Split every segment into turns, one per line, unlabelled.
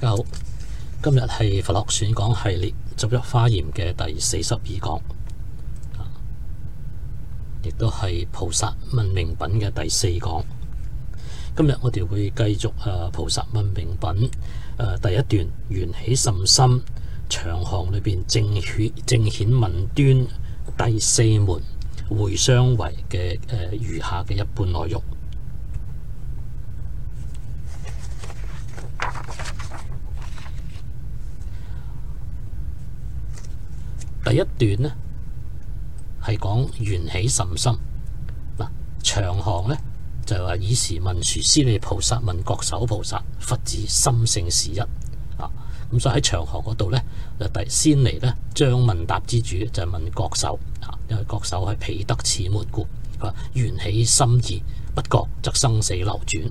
家好，今日係佛學選講系列《執一華嚴》嘅第42講，亦都係菩薩問明品嘅第4講。今日我哋會繼續菩薩問明品第一段緣起甚深長行裏邊正顯問端第4門會相違嘅餘下嘅一半內容。第一段呢係講緣起甚深，長行呢就係話以時文殊師利菩薩問覺首菩薩，佛子心性是一。咁所以喺長行嗰度呢，就先嚟呢將問答之主就係問覺首，因為覺首係彼得此門故，佢話緣起深義，不覺則生死流轉。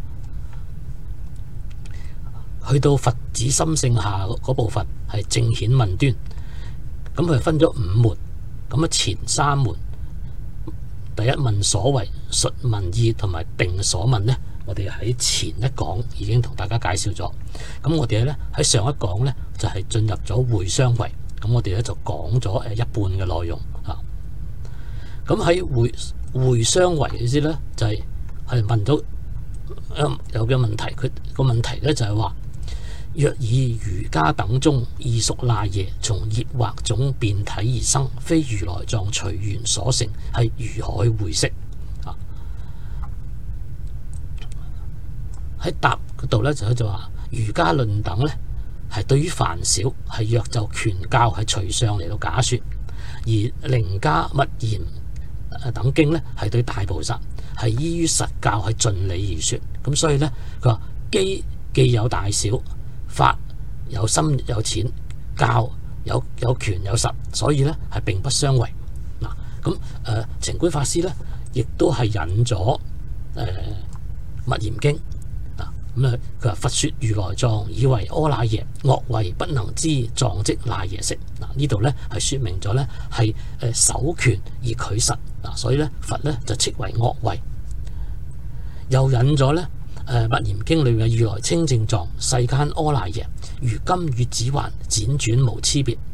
去到佛子心性下嗰部分係正顯問端。咁佢分咗5門，咁前3門，第一問所謂述問意同埋定所問呢，我哋喺前一講已經同大家介紹咗。咁我哋咧喺上一講呢，就係進入咗會相違，咁我哋咧就講咗一半嘅內容啊。咁喺會相違嘅意思呢，就係問到有嘅問題，佢個問題呢，就係話，若以瑜伽等中異熟賴耶從業或種變體而生，非如來藏隨緣所成，係如何會釋？喺答嗰度咧就話瑜伽論等咧係對於凡小係若就權教係隨上嚟到假說，而楞伽密嚴等經咧係對大菩薩係依於實教係盡理而說。咁所以咧佢話既有大小，法有深有淺，教有權有實，所以咧係並不相違。咁澄觀法師咧亦都係引咗密嚴經。佢話佛說如來藏以為阿賴耶，惡為不能知藏即賴耶識。呢度咧係說明咗咧係守權而拒實，所以咧佛咧就斥為惡為。又引咗咧密嚴經裏面嘅如來清淨藏世間阿賴耶，如金與指環輾轉無差別。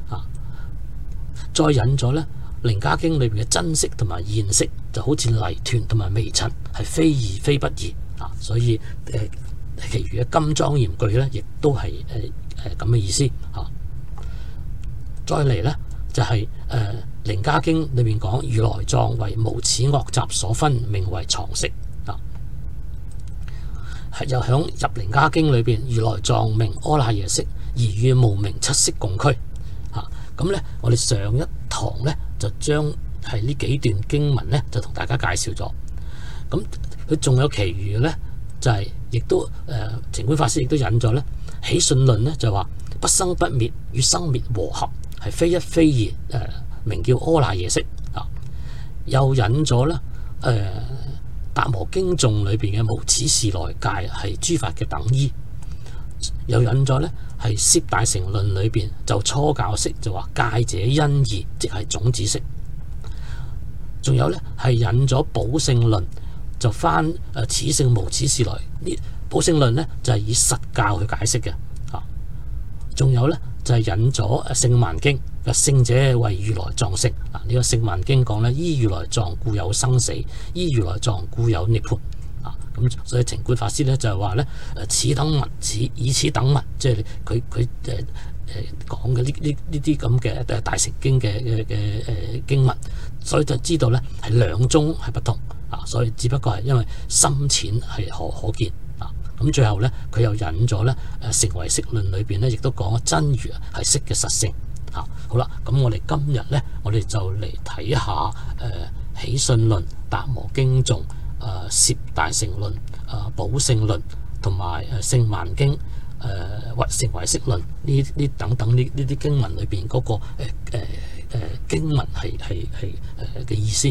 再引咗咧楞伽經裏面嘅真色同埋現色，就好似泥團同埋微塵，係非異非不異。所以其餘嘅金莊嚴句咧，亦都係咁嘅意思。再嚟咧就係楞伽經裏面講如來藏為無始惡習所分，名為藏識。又響入楞伽經裏邊，如來藏名阿賴耶識，而與無明七識共區。咁咧，我哋上一堂咧就將係呢幾段經文咧，就同大家介紹咗。咁佢仲有其餘嘅咧，就係亦都澄觀法師亦都引咗咧起信論咧，就話不生不滅與生滅和合，係非一非二，名叫阿賴耶識。又引咗咧達摩經頌裏邊嘅無始是來戒係諸法嘅等依。又引咗咧係攝大乘論裏邊就初教識就話戒者因義，即係種子識。仲有咧係引咗寶性論，就翻此性無始是來。呢寶性論咧就係以實教去解釋嘅。仲有咧就係引咗聖曼經嘅聖者為如來藏性。呢個聖曼經講咧，依如來藏故有生死，依如來藏故有涅槃。咁所以澄觀法師咧就係話咧此等文，以此等文，即係佢講嘅呢啲咁嘅大乘經嘅經文，所以就知道咧係兩宗係不同。所以只不過係因為深淺係可見。咁最後咧佢又引咗咧成唯識論裏邊咧，亦都講咗真如係識嘅實性。好啦，咁我哋今日咧，我哋就嚟睇下起信論、達摩經頌、攝大乘論、寶性論同埋聖曼經、成唯識論呢等等呢啲經文裏邊嗰個經文係嘅意思。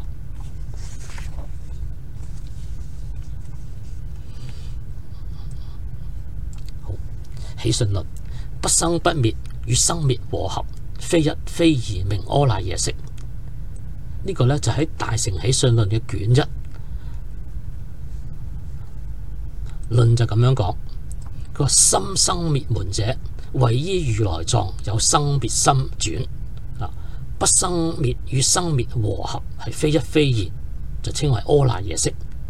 好，起信論不生不滅與生滅和合，非一非二，名阿賴耶識。呢個咧就喺大乘起信論嘅卷1論就咁樣講。 個心生滅門者，謂依如來藏有生滅心轉。不生滅與生滅和合，係非一非二，就稱為阿賴耶識。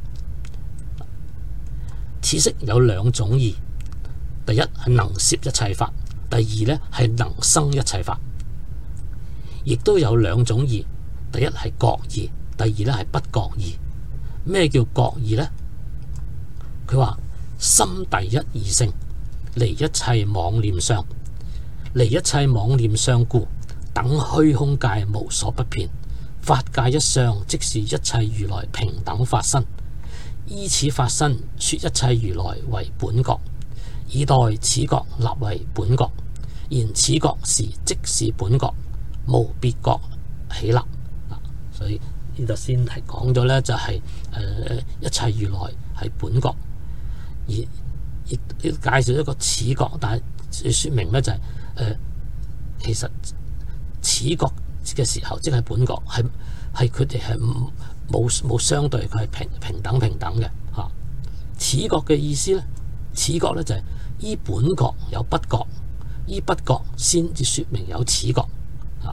此識有兩種義，第一係能攝一切法，第二呢係能生一切法。亦都有兩種義，第一係覺義，第二呢係不覺義。咩叫覺義呢？佢話心第一義性，離一切妄念相，離一切妄念相故，等虛空界無所不遍，法界一相，即是一切如來平等法身。依此法身，說一切如來為本覺，以待此覺立為本覺。言此覺時，即是本覺，無別覺起立。所以呢度先係講咗呢，就係一切如來係本覺，而亦介紹一個此覺，但係說明呢，就係其實此覺嘅時候，即係本覺，係佢哋係冇相對，佢係平等嘅嚇。此覺嘅意思呢，此覺呢就係依本覺有不覺，依不覺先至說明有此覺嚇。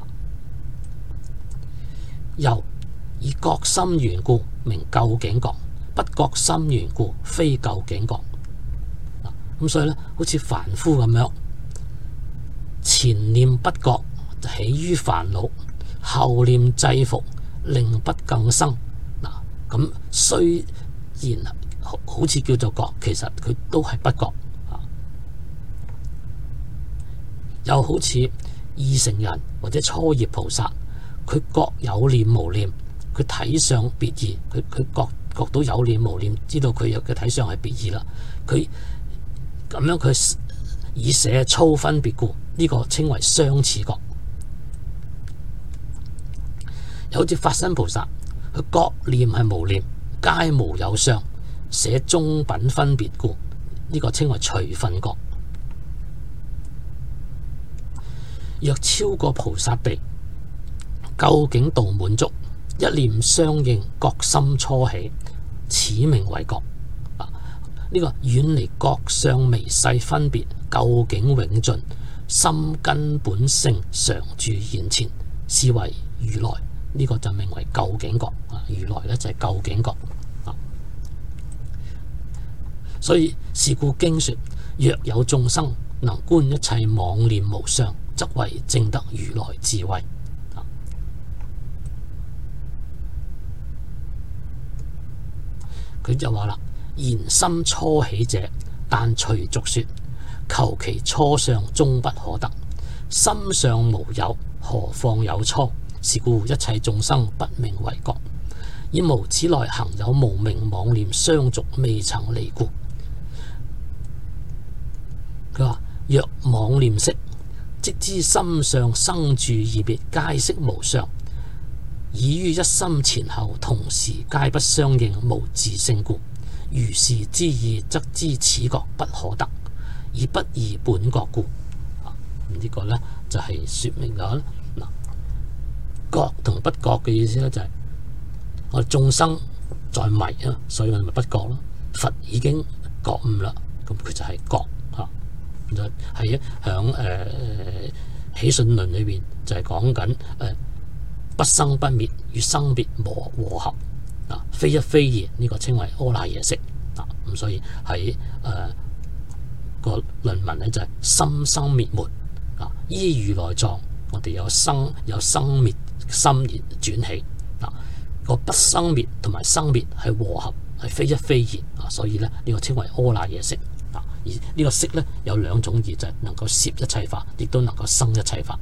又以覺心緣故名究竟覺，不覺心緣故非究竟覺。咁所以呢，好似凡夫咁樣，前念不覺就起於煩惱，後念制服令不更生。咁雖然好似叫做覺，其實佢都係不覺。又好似二乘人或者初業菩薩，佢覺有念無念，佢體相別異，佢覺到有念無念，知道佢嘅體相係別異啦。佢咁樣佢以捨粗分別故，呢個稱為相似覺。又好似法身菩薩，佢覺念係無念，皆無有相，捨中品分別故，呢個稱為隨分覺。若超過菩薩地，究竟度滿足，一念相應，覺心初起，此名為覺。呢個遠離覺相微細分別，究竟永盡，心根本性常住現前，是為如來。呢個就名為究竟覺。如來呢就係究竟覺。所以是故經說，若有眾生能觀一切妄念無相，則為證得如來智慧。佢就話啦，言心初起者，但隨俗說，求其初相終不可得。心相無有，何況有初？是故一切眾生不名為覺，以無此內行有無明妄念相續未曾離故。佢話若妄念識，即知心相生住異別，皆悉無相，已於一心前後同時皆不相應，無自性故。如是之意，則知此覺不可得，以不異本覺故。呢個呢，就係說明咗嗱，覺同不覺嘅意思呢，就係我哋眾生在迷啊，所以我哋咪不覺咯。佛已經覺悟啦，咁佢就係覺吓。就係響起信論裏邊就係講緊不生不滅與生滅和合非一非二，呢個稱為阿賴耶識。咁所以喺個論文咧就係心生滅門依如來藏，我哋有生滅心而轉起個不生滅同埋生滅係和合，係非一非二所以咧呢個稱為阿賴耶識。而呢個識咧有兩種義，就係能夠攝一切法，亦都能夠生一切法。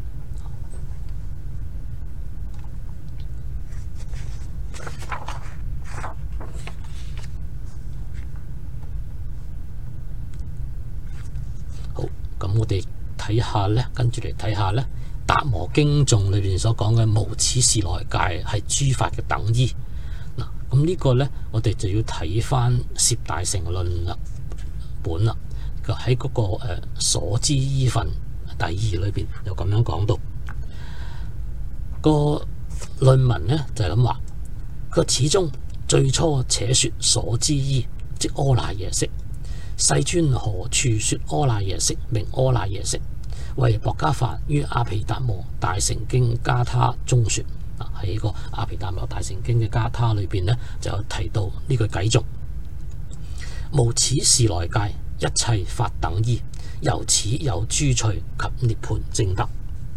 好，咁我哋睇下咧，跟住嚟睇下咧，《達摩經頌》裏邊所講嘅無始時來界係諸法嘅等依。嗱，咁呢個咧，我哋就要睇翻《攝大乘論》本啦。喺嗰個所知依分第二裏邊又咁樣講到個論文呢，就係咁話，佢始終最初且說所知依，即阿賴耶識， 世尊何處說阿賴耶識，名阿賴耶識？為薄伽梵於阿毗達摩大乘經伽他中說。喺個阿毗達摩大乘經嘅伽他裏邊呢，就有提到呢句偈頌：無此事來界，一切法等依，由此有諸趣及涅槃正德。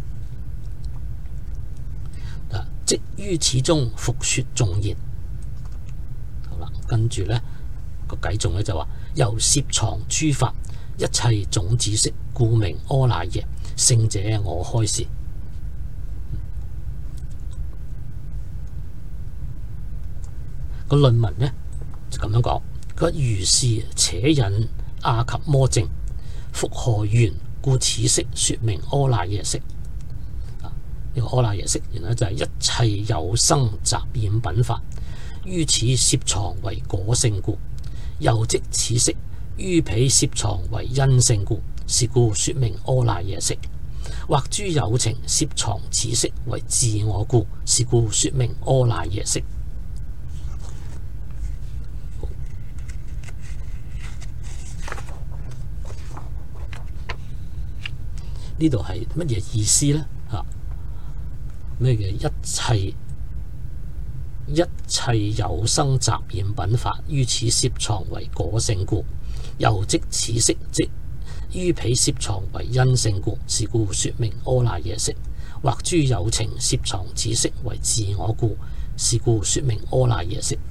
即於此中復說頌言。好啦，跟住呢個偈頌呢就話：由攝藏諸法，一切種子識，故名阿賴耶。聖者我開示。個論文呢就咁樣講，佢話如是且引阿耆摩證，復何緣故此識說名阿賴耶識？呢個阿賴耶識原來就係一切有生雜染品法，於此攝藏為果性故，又即此識於彼攝藏為因性故，是故說名阿賴耶識。或諸有情攝藏此識為自我故，是故說名阿賴耶識。呢度係乜嘢意思呢？咩嘅一切有生雜染品法，於此攝藏為果性故，又即此識即於彼攝藏為因性故，是故說名阿賴耶識。或諸有情攝藏此識為自我故，是故說名阿賴耶識。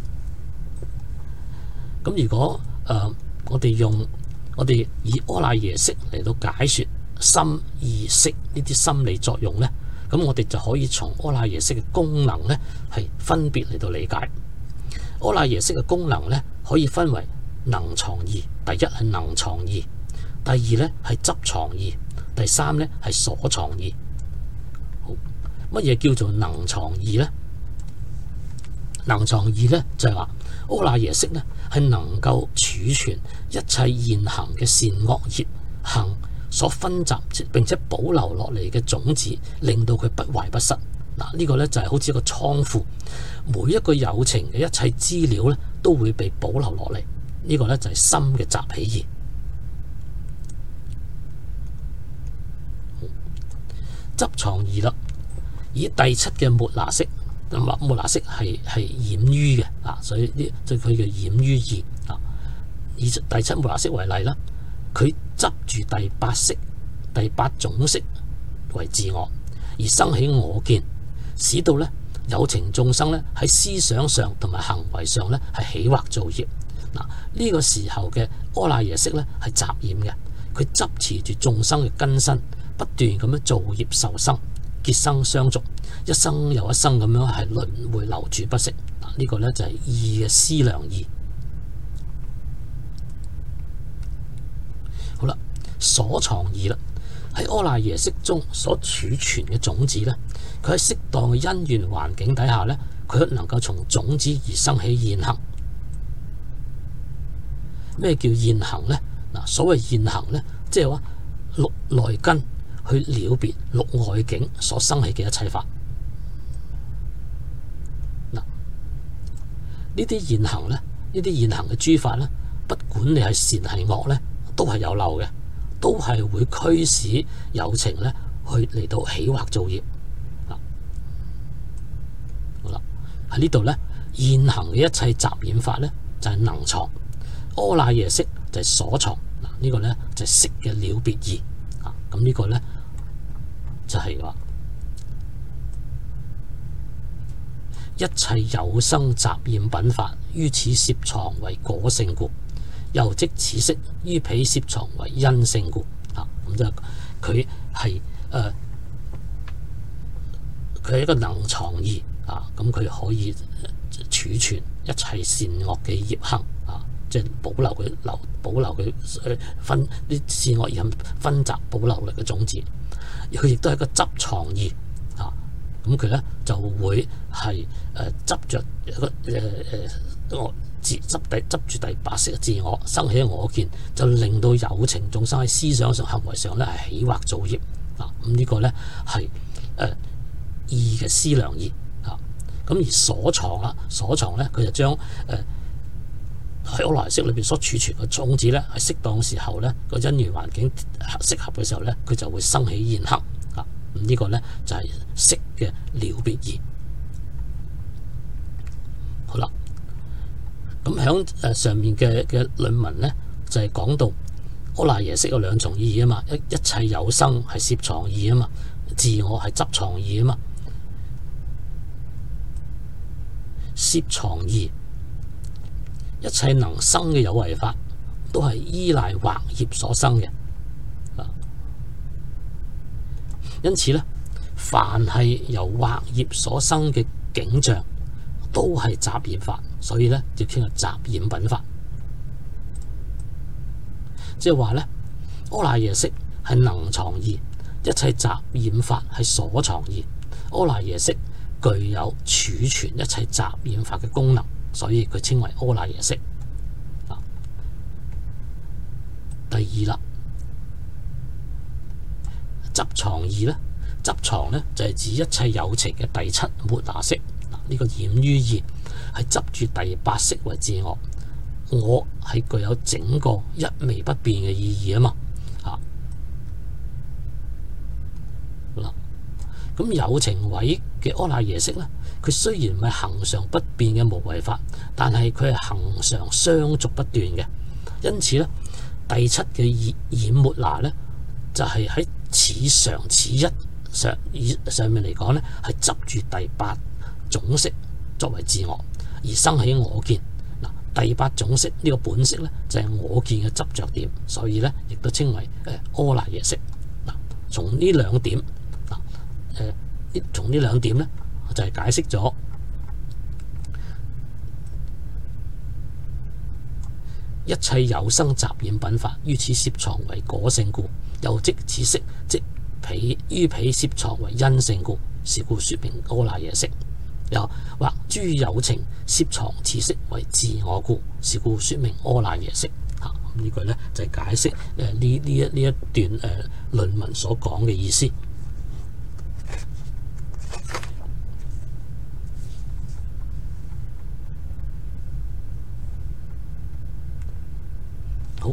咁如果我哋以阿賴耶識嚟到解說心意識呢啲心理作用呢，咁我哋就可以從阿賴耶識嘅功能呢係分別嚟到理解。阿賴耶識嘅功能呢，可以分為能藏二，第一係能藏二，第二呢係執藏二，第三呢係所藏二。好，乜嘢叫做能藏二呢？能藏二呢，就係話阿賴耶識呢係能夠儲存一切現行嘅善惡業行所分集並且保留落嚟嘅種子，令到佢不壞不失。嗱，呢個呢就係好似一個倉庫，每一個有情嘅一切資料呢都會被保留落嚟。呢個呢就係心嘅集起義。執藏二啦，以第七嘅末那識，末那識係染於嘅所以佢嘅染於二。以第七末那識為例啦，佢執住第八識、第八種識為自我，而生起我見，使到呢有情眾生呢喺思想上同埋行為上呢係起惑造業。呢個時候嘅阿賴耶識呢係雜染嘅，佢執持住眾生嘅根身，不斷咁樣造業受生，結生相續，一生又一生咁樣係輪迴流轉不息。呢個呢就係二嘅思量二。好啦，所藏二啦，喺阿賴耶識中所儲存嘅種子呢，佢喺適當嘅因緣環境底下呢，佢能夠從種子而生起現行。咩叫現行呢？所謂現行呢，即係話六內根去了別六外境所生起嘅一切法。呢啲現行呢，呢啲現行嘅諸法呢，不管你係善係惡呢，都係有漏嘅，都係會驅使有情呢去嚟到起惑造業。好啦，喺呢度呢，現行嘅一切雜染法呢，就係能藏，阿賴耶識就係所藏。呢個呢，就係識嘅了別義。咁呢個呢，就係話一切有生雜染品法，於此攝藏為果性故，又即此識於彼攝藏為因性故。咁就佢係佢係一個能藏義。咁佢可以儲存一切善惡嘅業行。即係保留佢分啲善惡而分集保留嚟嘅種子，佢亦都係一個執藏義。咁佢咧就會係執着一個執住第八識嘅自我，生起我見，就令到有情眾生喺思想上、行為上咧係起惑造業。咁呢個咧係二嘅思量義。咁而所藏啦，所藏咧佢就將喺柯拿爺識裏邊所儲存嘅種子咧，喺適當時候咧，個因緣環境適合嘅時候咧，佢就會生起現行啊。咁呢個咧就係識嘅了別義。好啦，咁喺上面嘅論文咧，就係講到柯拿爺識有兩重意義啊嘛，一切有生係攝藏義啊嘛，自我係執藏義啊嘛。攝藏義，一切能生嘅有為法都係依賴惑業所生嘅，因此咧，凡係由惑業所生嘅景象都係雜染法，所以咧就叫做雜染品法。即係話咧，柯那耶識係能藏義，一切雜染法係所藏義。柯那耶識具有儲存一切雜染法嘅功能，所以佢稱為柯那耶識。第二啦，執藏義咧，執藏咧就係指一切有情嘅第七末那識。呢個染於義係執住第八識為自我，我係具有整個一微不變嘅意義啊嘛。咁有情位嘅柯那耶識咧，佢雖然唔係恆常不變嘅無為法，但係佢係恆常相續不斷嘅。因此咧，第七嘅染末那咧，就係喺此常此一上面嚟講咧，係執住第八種識作為自我而生起我見。第八種識呢個本識咧，就係我見嘅執着點，所以咧亦都稱為柯那耶識。從呢兩點從呢兩點咧，就係解釋咗一切有生雜染品法於此攝藏為果性故，又即此識即於彼攝藏為因性故，是故說明柯那耶識。又或諸有情攝藏此識為自我故，是故說明柯那耶識。呢句咧就係解釋呢一段論文所講嘅意思。好，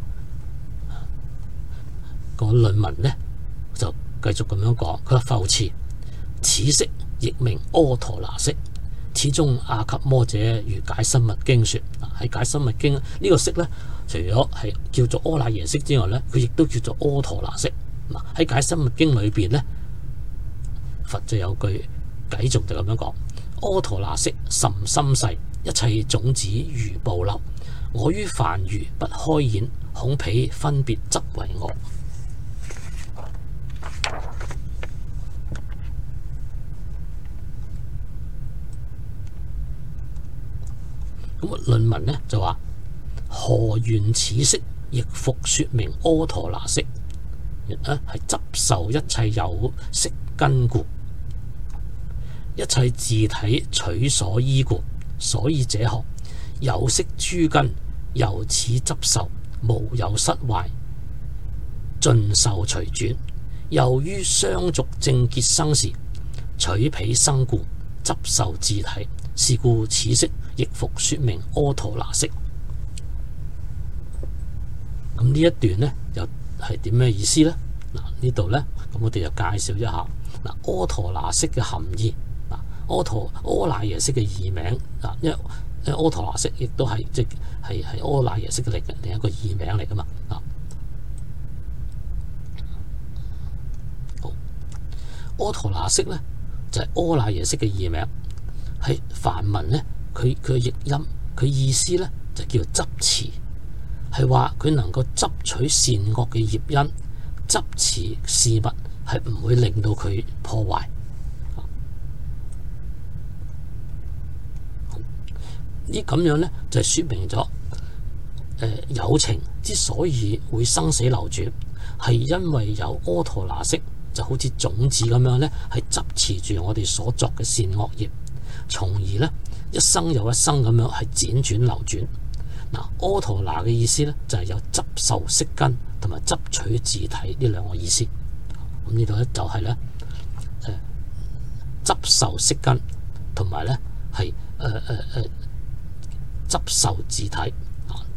個論文咧就繼續咁樣講，佢話復次，此識亦名阿陀那識，此中阿笈摩者如解深密經說。喺解深密經呢個識咧，除咗係叫做柯那耶識之外咧，佢亦都叫做阿陀那識。喺解深密經裏邊咧，佛就有句偈頌就咁樣講：阿陀那識甚深細，一切種子如暴流，我於凡愚不開演，恐彼分別執為我。咁論文咧就話：何緣此識亦復說明阿陀那識？係執受一切有識根故，一切自體取所依故，所以者何？有識諸根由此執受，無有失壞，盡受隨轉。又於相續正結生時，取彼生故，執受自體，是故此識亦復說明阿陀那識。咁呢一段呢，又係點咩意思呢？呢度呢，咁我哋就介紹一下阿陀那識嘅含義。柯那耶識嘅異名，因為阿陀那識亦都係即係柯那耶識嘅另一個異名嚟噶嘛。好，阿陀那識呢，就係柯那耶識嘅異名，係梵文呢，佢嘅譯音，佢意思呢，就叫執持，係話佢能夠執取善惡嘅業因，執持事物係唔會令到佢破壞。呢咁樣呢，就係說明咗有情之所以會生死流轉，係因為有阿陀那識，就好似種子咁樣呢，係執持住我哋所作嘅善惡業，從而呢，一生又一生咁樣係輾轉流轉。阿陀那嘅意思呢，就係有執受識根同埋執取自體呢兩個意思。咁呢度呢，就係呢執受識根同埋呢係執受自體。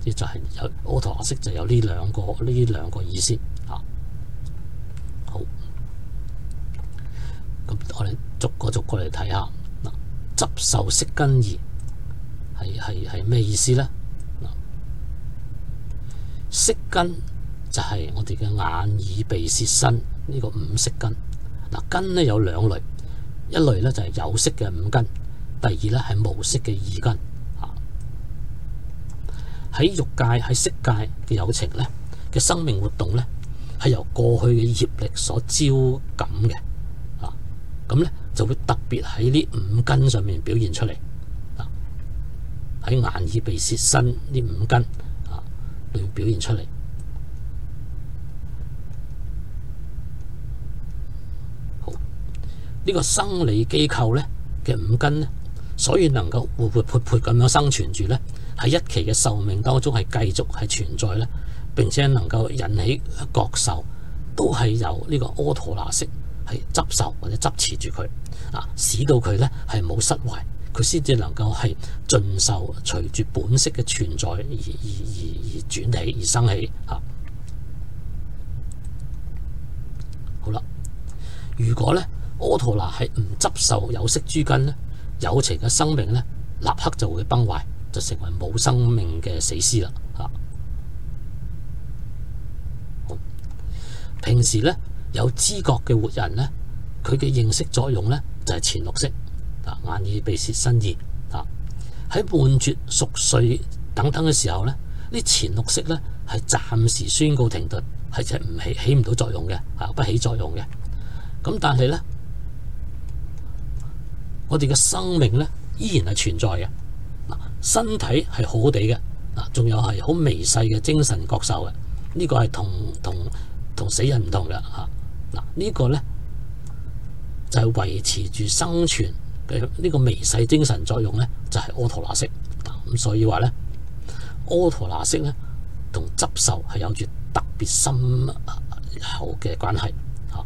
啲就係有柯陀那色就有呢兩個意思啊。好，咁我哋逐個嚟睇下嗱，執受色根二係咩意思咧？色根就係我哋嘅眼耳鼻舌身呢個五色根。嗱，根咧有兩類，一類咧就係有色嘅五根，第二咧係無色嘅二根。喺欲界喺色界嘅有情咧嘅生命活動咧係由過去嘅業力所招感嘅，咁咧就會特別喺呢五根上面表現出嚟。喺眼耳鼻舌身呢五根裏面表現出嚟。好，呢個生理機構咧嘅五根咧，所以能夠活潑潑咁樣生存住咧，喺一期嘅壽命當中係繼續係存在咧，並且能夠引起覺受，都係由呢個柯陀那色係執受或者執持住佢，使到佢咧係冇失壞，佢先至能夠係盡受隨住本色嘅存在而轉起而生起。好啦，如果咧柯陀那係唔執受有色諸根咧，有情嘅生命咧立刻就會崩壞，就成為冇生命嘅死屍啦。平時咧有知覺嘅活人咧，佢嘅認識作用咧就係前六識，眼耳鼻舌身意。喺悶絕熟睡等等嘅時候咧，呢前六識咧係暫時宣告停頓，係即係唔起唔到作用嘅，不起作用嘅。咁但係咧，我哋嘅生命咧依然係存在嘅。身體係好好地嘅，仲有係好微細嘅精神覺受嘅，呢個係同死人唔同嘅嚇。呢個咧就係維持住生存嘅呢個微細精神作用咧，就係柯陀那色。咁所以話咧，柯陀那色咧同執受係有住特別深厚嘅關係。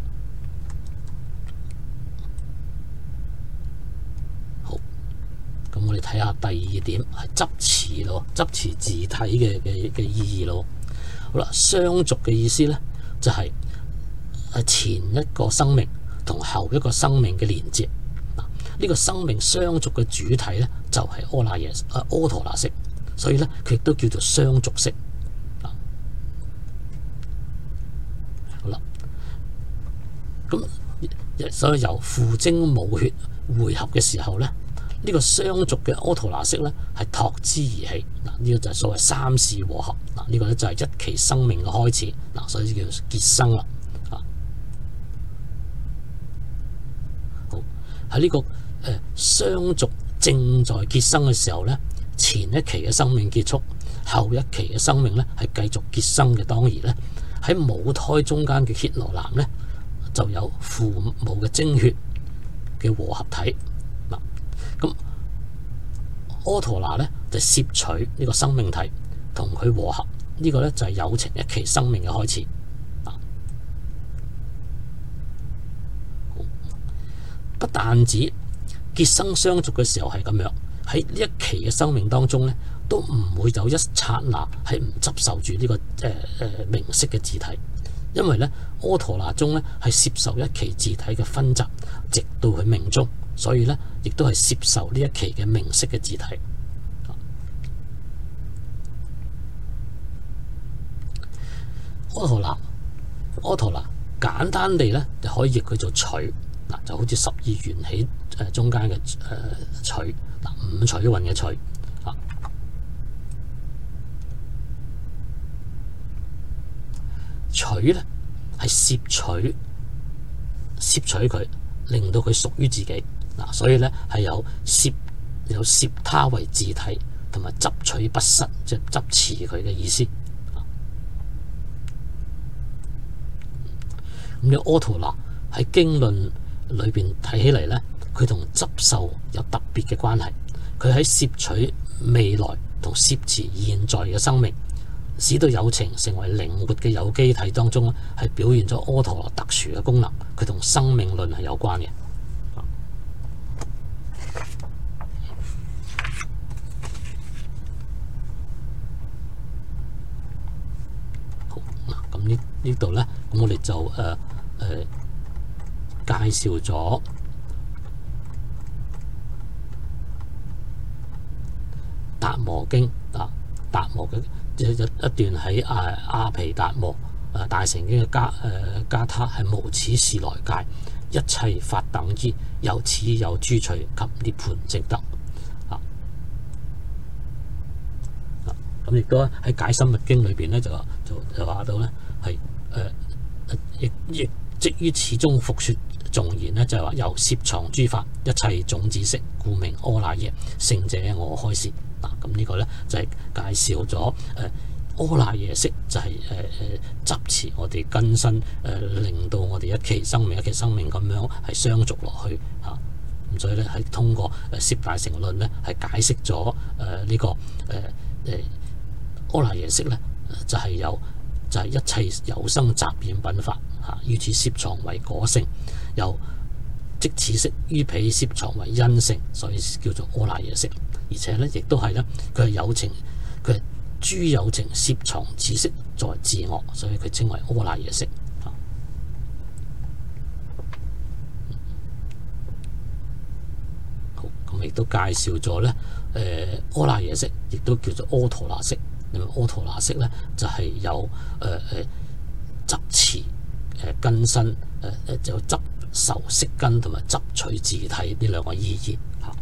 咁我哋睇下第二點係執持咯，執持自體嘅意義咯。好啦，相續嘅意思咧就係前一個生命同後一個生命嘅連接。呢個生命相續嘅主體咧就係柯陀那色，所以咧佢亦都叫做相續色。好啦，咁所以由父精母血匯合嘅時候咧，呢個相續嘅柯陀那色咧係託之而起。呢個就係所謂三事和合。呢個咧就係一期生命嘅開始。所以叫做結生啦。好，喺呢個相續正在結生嘅時候咧，前一期嘅生命結束，後一期嘅生命咧係繼續結生嘅。當然咧喺母胎中間嘅血羅藍咧就有父母嘅精血嘅和合體。咁柯陀那咧就攝取呢個生命體同佢和合，呢個咧就係有情一期生命嘅開始。不但止結生相續嘅時候係咁樣，喺呢一期嘅生命當中咧，都唔會有一剎那係唔執受住呢個名色嘅自體，因為咧柯陀那中咧係攝受一期自體嘅分集，直到佢命終。所以咧，亦都係攝受呢一期嘅名色嘅自體。柯陀那簡單地咧就可以譯佢做取，就好似十二緣起中間嘅取，五取蘊嘅取。取咧係攝取佢，令到佢屬於自己。所以咧係有攝他為自體，同埋執取不失，即係執持佢嘅意思。咁呢柯陀那喺經論裏邊睇起嚟咧，佢同執受有特別嘅關係。佢喺攝取未來同攝持現在嘅生命，使到有情成為靈活嘅有機體當中咧，係表現咗柯陀那特殊嘅功能。佢同生命論係有關嘅。 呢度咧，咁我哋就介紹咗達摩經啊，達摩嘅一段喺阿毗達摩大乘經嘅加他係無始是來界，一切法等依，由此有諸趣及涅槃證得咁亦都喺解深密經裏邊咧就話到咧係亦即於此中復說頌言咧，就係話由攝藏諸法一切種子識，故名阿賴耶。聖者我開示咁呢個咧就係介紹咗阿賴耶識就係執持我哋根身令到我哋一期生命咁樣係相續落去咁所以咧係通過攝大乘論咧係解釋咗呢個阿賴耶識咧就係一切有生雜染品法於此攝藏為果性，由即此識於彼攝藏為因性，所以叫做阿賴耶識。而且咧亦都係咧佢係有情，佢係諸有情攝藏此識在自我，所以佢稱為阿賴耶識。好，咁亦都介紹咗咧阿賴耶識，亦都叫做阿陀那識。阿陀那識咧就係有執持根身就執受色根同埋執取自體呢兩個意義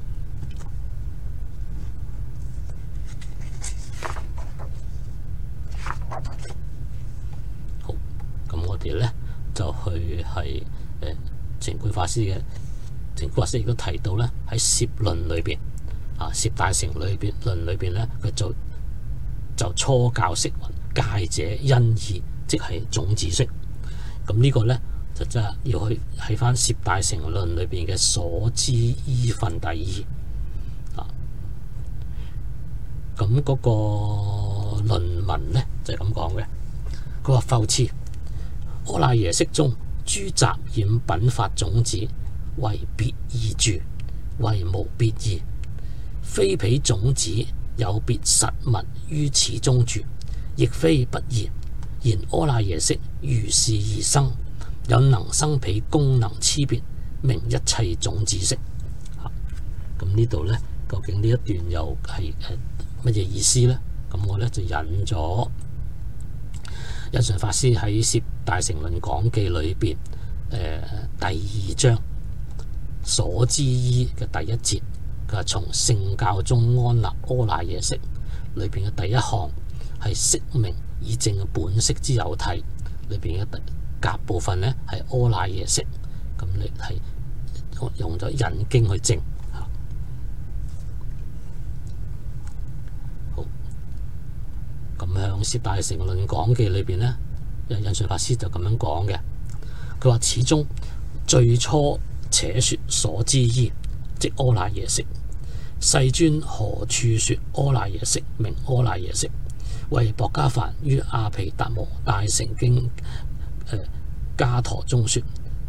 好，咁我哋咧就去係淨觀法師嘅淨觀法師亦都提到咧喺攝論裏邊攝大乘論裏邊咧佢就初教釋云界者因義，即係種子識。咁呢個咧就真係要去喺翻攝大乘論裏邊嘅所知依分第二咁嗰個論文咧就係咁講嘅。佢話復次阿賴耶識中諸雜染品法種子為別義住，為無別義，非彼種子有別實物於此中住，亦非不然。然阿賴耶識如是而生，有能生彼功能差別，名一切種子識。咁呢度咧，究竟呢一段又係乜嘢意思咧？咁我咧就引咗印順法師喺《攝大乘論講記》裏邊第二章所知依嘅第一節。佢係從聖教中安立阿賴耶識裏邊嘅第一項係識明以證嘅本色之有體，裏邊嘅甲部分咧係阿賴耶識，咁你係用咗引經去證好，咁喺《攝大乘論講記》裏邊咧，印順法師就咁樣講嘅。佢話此中最初且說所知依，即阿賴耶識。世尊何處說阿賴耶識名阿賴耶識？為薄伽梵於阿毗達摩大乘經伽陀中說，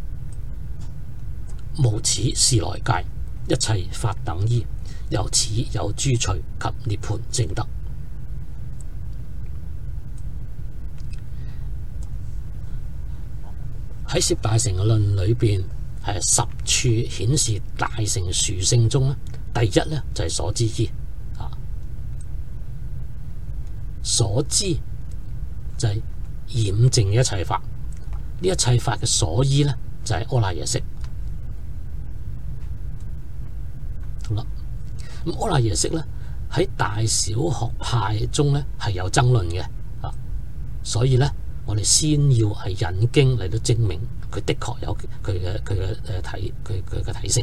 無始是來界，一切法等依，由此有諸趣及涅槃證得。喺攝大乘論裏邊係10處顯示大乘殊勝中咧，第一咧就係所知依所知就係染淨一切法，呢一切法嘅所依咧就係阿賴耶識。好啦，咁阿賴耶識咧喺大小學派中咧係有爭論嘅所以咧我哋先要係引經嚟到證明佢的確有佢嘅體性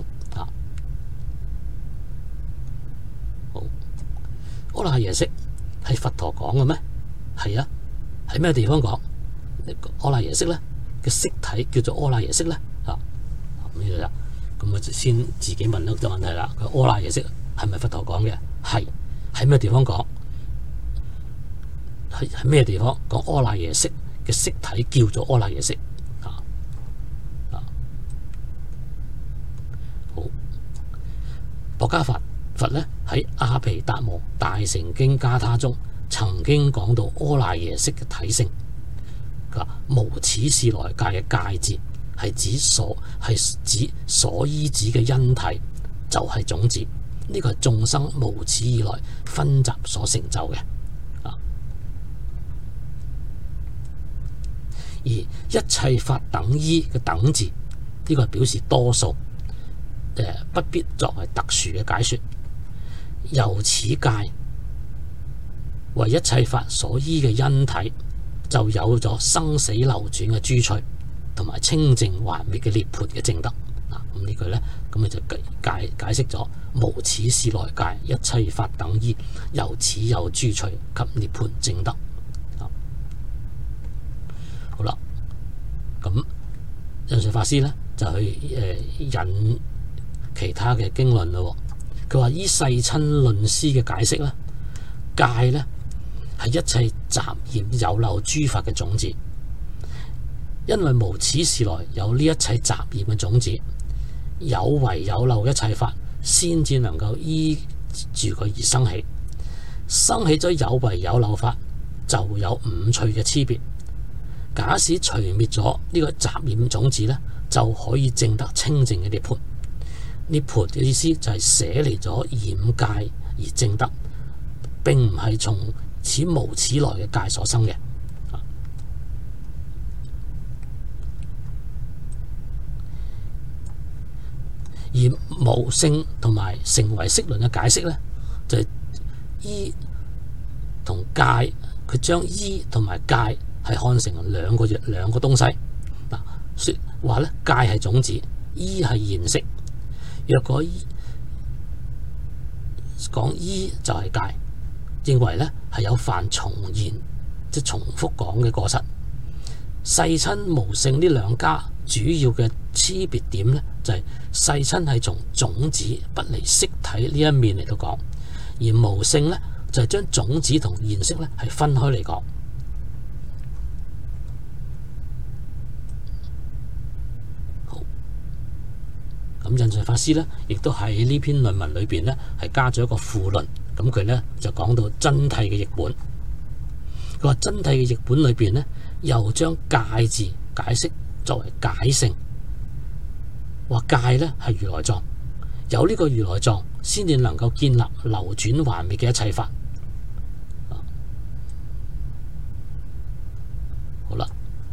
好，阿賴耶識係佛陀講嘅咩？係啊，喺咩地方講？阿賴耶識咧嘅色體叫做阿賴耶識咧咁我就先自己問一個問題啦。阿賴耶識係咪佛陀講嘅？係。喺咩地方講？係咩地方講阿賴耶識嘅色體叫做阿賴耶識好，薄伽梵佛咧喺阿毗達摩大乘經伽他中曾經講到阿賴耶識嘅體性。 佢話無始是來界嘅界字係指所依止嘅因體就係種子，呢個係眾生無始以來分集所成就嘅。而一切法等依嘅等字，呢個係表示多數，不必作為特殊嘅解說。由此界為一切法所依嘅因體，就有咗生死流轉嘅諸趣，同埋清淨還滅嘅涅槃嘅證德。咁呢句呢，咁你就解釋咗無始是來界，一切法等依，由此有諸趣及涅槃證德。好啦，咁印順法師呢，就去引其他嘅經論咯。佢話依世親論師嘅解釋呢，界呢係一切雜染有漏諸法嘅種子，因為無始是來有呢一切雜染嘅種子，有為有漏一切法先至能夠依住佢而生起，生起咗有為有漏法，就會有五趣嘅差別。假使除滅咗呢個雜染種子呢，就可以證得清淨嘅涅槃。涅槃嘅意思就係捨離咗染界而證得，並唔係從此無始來嘅界所生嘅。而無性同埋成唯識論嘅解釋呢，就係依同界，佢將依同埋界係看成兩個東西。說話咧，界係種子，依係現識。若果講依就係界，認為咧係有犯重現，即係重複講嘅過失。世親無性呢兩家主要嘅差別點咧，就係世親係從種子不離識體呢一面嚟到講，而無性咧就係將種子同現識咧係分開嚟講。咁印順法師咧，亦都喺呢篇論文裏邊咧，係加咗一個附論。咁佢咧就講到真諦嘅譯本。佢話真諦嘅譯本裏邊咧，又將界字解釋作為解性，話界咧係如來藏，有呢個如來藏先至能夠建立流轉還滅嘅一切法。好啦，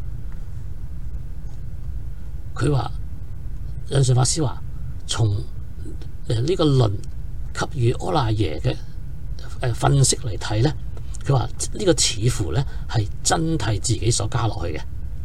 佢話印順法師話，從呢個論給予阿賴耶嘅分析嚟睇咧，佢話呢個似乎咧係真諦自己所加落去嘅。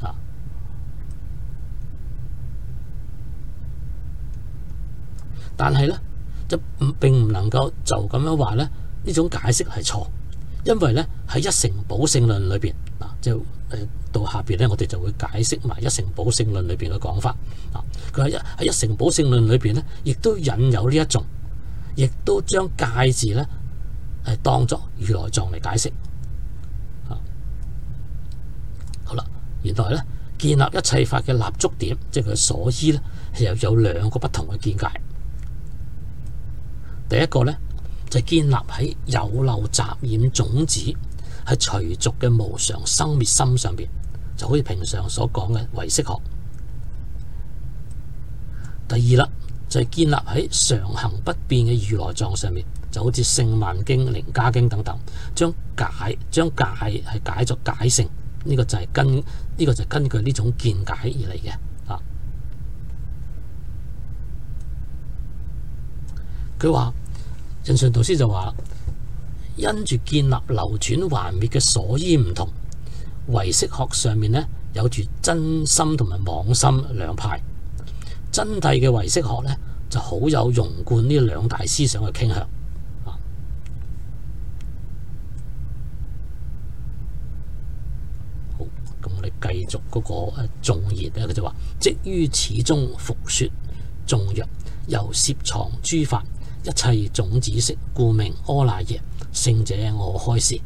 但係咧就並唔能夠就咁樣話咧，呢種解釋係錯，因為咧喺一乘寶性論裏邊即係到下邊咧，我哋就會解釋埋一乘寶性論裏邊嘅講法。佢喺一乘寶性論裏邊咧，亦都引有呢一種，亦都將界字咧係當作如來藏嚟解釋。好啦，原來咧建立一切法嘅立足點，即係佢所依咧，係又有兩個不同嘅見解。第一個咧就係建立喺有漏雜染種子係隨逐嘅無常生滅心上邊，就好似平常所講嘅唯識學。第二啦，就係建立喺常行不變嘅如來藏上面，就好似聖曼經、楞伽經等等，將界係解作解性，呢個就係根據呢種見解而嚟嘅。佢話印順導師就話，因住建立流轉還滅嘅所依唔同，唯識學上面呢有住真心同埋妄心兩派。真諦嘅唯識學呢就好有融貫呢兩大思想嘅傾向。好，咁我哋繼續嗰個頌言咧，佢就話：即於此中復說頌曰，由攝藏諸法，一切種子識，故名阿賴耶。聖者我開示。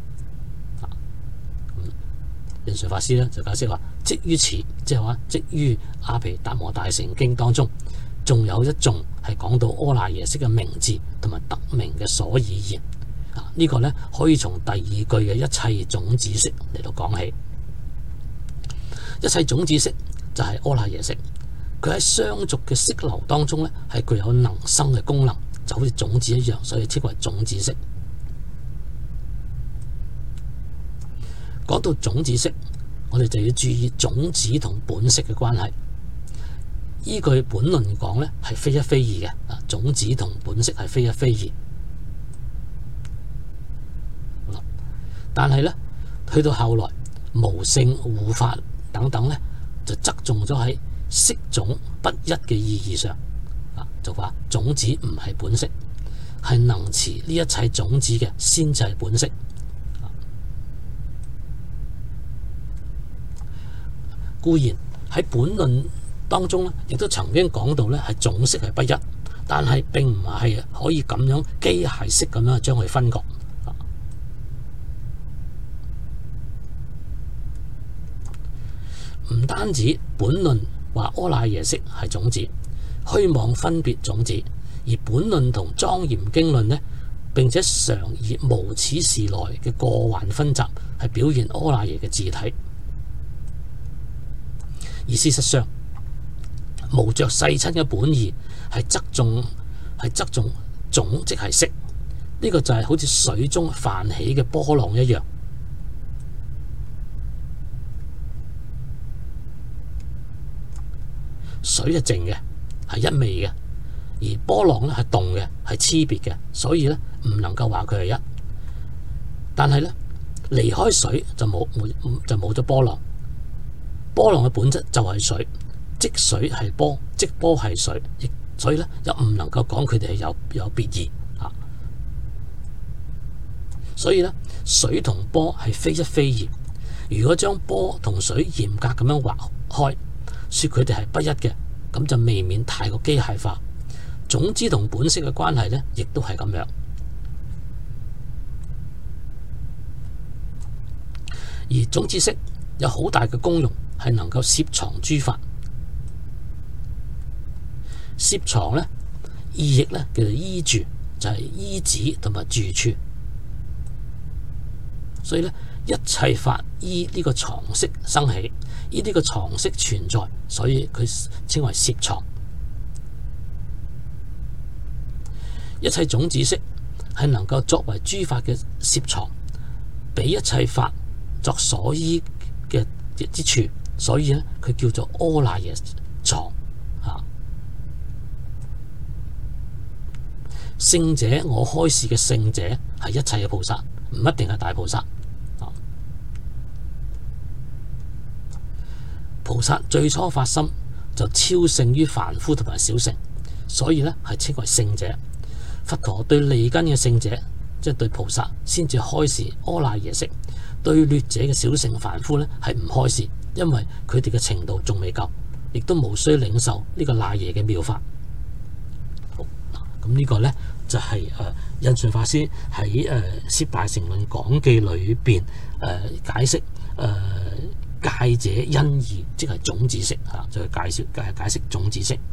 印順法師咧就解釋話，即於此，即係話即於阿毗達摩大乘經當中，仲有一頌係講到阿賴耶識嘅名字同埋得名嘅所以然。呢個咧可以從第二句嘅一切種子識嚟到講起。 一切種子色就係阿賴耶識，佢喺相續嘅色流當中咧係具有能生嘅功能，就好似種子一樣，所以稱為種子色。講到種子色，我哋就要注意種子同本色嘅關係。依據本論講咧係非一非二嘅，種子同本色係非一非二。但係咧去到後來無性護法等等咧，就側重咗喺色種不一嘅意義上，就話種子唔係本色，係能持呢一切種子嘅先至係本色。固然喺本論當中咧，亦都曾經講到咧係種色係不一，但係並唔係可以咁樣機械式咁樣將佢分割。唔單止本論話阿賴耶識係種子，虛妄分別種子，而本論同莊嚴經論呢，並且常以無始時來嘅過患分集係表現阿賴耶嘅自體。而事實上，無着世親嘅本意係側重種即係色，呢個就係好似水中泛起嘅波浪一樣。水係靜嘅，係一味嘅，而波浪咧係動嘅，係差別嘅，所以咧唔能夠話佢係一。但係咧離開水就冇咗波浪，波浪嘅本質就係水，即水係波，即波係水，所以咧又唔能夠講佢哋係有別異啊。所以咧水同波係非一非二。如果將波同水嚴格咁樣劃開，說佢哋係不一嘅，咁就未免太過機械化。種子同本色嘅關係呢，亦都係咁樣。而種子色有好大嘅功用，係能夠攝藏諸法。攝藏呢，意譯呢叫做依住，就係依止同埋住處。所以呢，一切法依呢個藏識生起，依呢個藏識存在，所以佢稱為攝藏。一切種子識係能夠作為諸法嘅攝藏，俾一切法作所依嘅之處，所以咧佢叫做阿賴耶藏。聖者我開示嘅聖者係一切嘅菩薩，唔一定係大菩薩。菩薩最初發心就超勝於凡夫同埋小乘，所以咧係稱為聖者。佛陀對利根嘅聖者，即係對菩薩，先至開示阿賴耶識；對劣者嘅小乘凡夫咧係唔開示，因為佢哋嘅程度仲未夠，亦都無需領受呢個賴耶嘅妙法。好，咁呢個咧就係印順法師喺攝大乘論講記裏邊解釋戒者因義，即係種子識嚇，就係解釋種子識。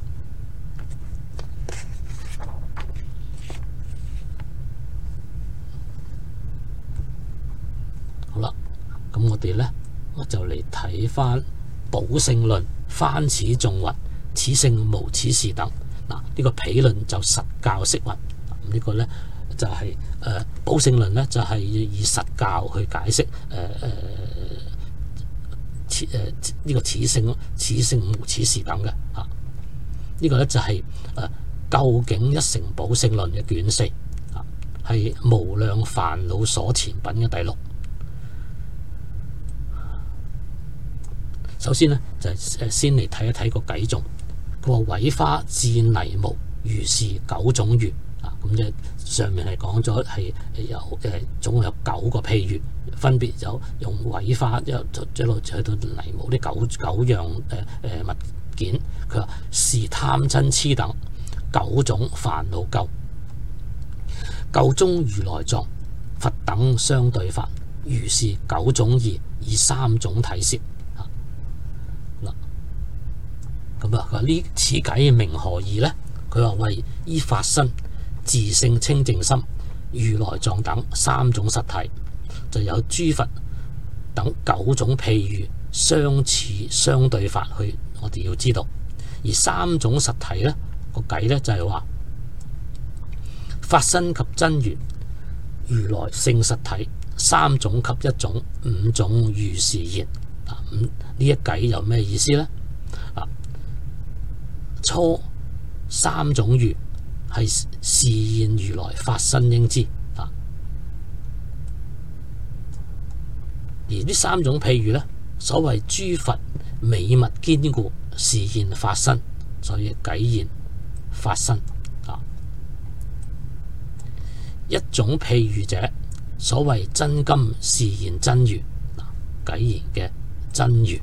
好啦，咁我哋咧就嚟睇翻寶性論，翻此眾云，此性無此事等。嗱，呢個毗論就實教釋云，呢個咧就係寶性論咧就係以實教去解釋呢個此性無此事等嘅嚇。呢個咧就係究竟一成寶性論嘅卷4，係無量煩惱所前品嘅第6。首先呢，就先嚟睇一睇個偈頌。佢話葦花至泥無，如是9種喻。咁即係上面係講咗係有總共有9個譬喻，分別有用葦花一路去到泥無呢九樣物件。佢話是貪嗔癡等9種煩惱垢，垢中如來藏，佛等相對法，如是9種義，以3種體攝。咁啊，佢話呢此偈名何義呢？佢話為依法身、自性清淨心、如來藏等3種實體，就有諸佛等9種譬喻相似相對法去，我哋要知道。而三種實體呢個計呢，就係話法身及真如、如來性實體三種及一種，五種如是言。呢一計有咩意思呢？初三種如係示現如來法身應知。而呢三種譬喻呢，所謂諸佛美物堅固，示現法身，所以計現法身。一種譬喻者，所謂真金示現真如，計現嘅真如。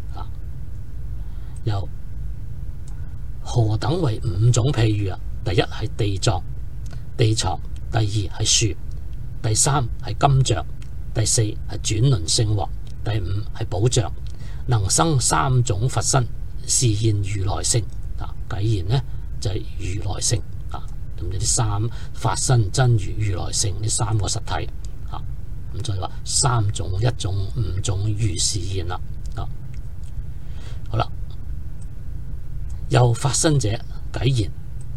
又何等為五種譬喻啊？第一係地藏，第二係樹，第三係金像，第四係轉輪聖王，第五係寶像，能生三種佛身，示現如來性。計現呢就係如來性。咁呢啲三法身、真如、如來性呢三個實體。咁再話三種、一種、五種如是現啦。好啦，又法身者計現，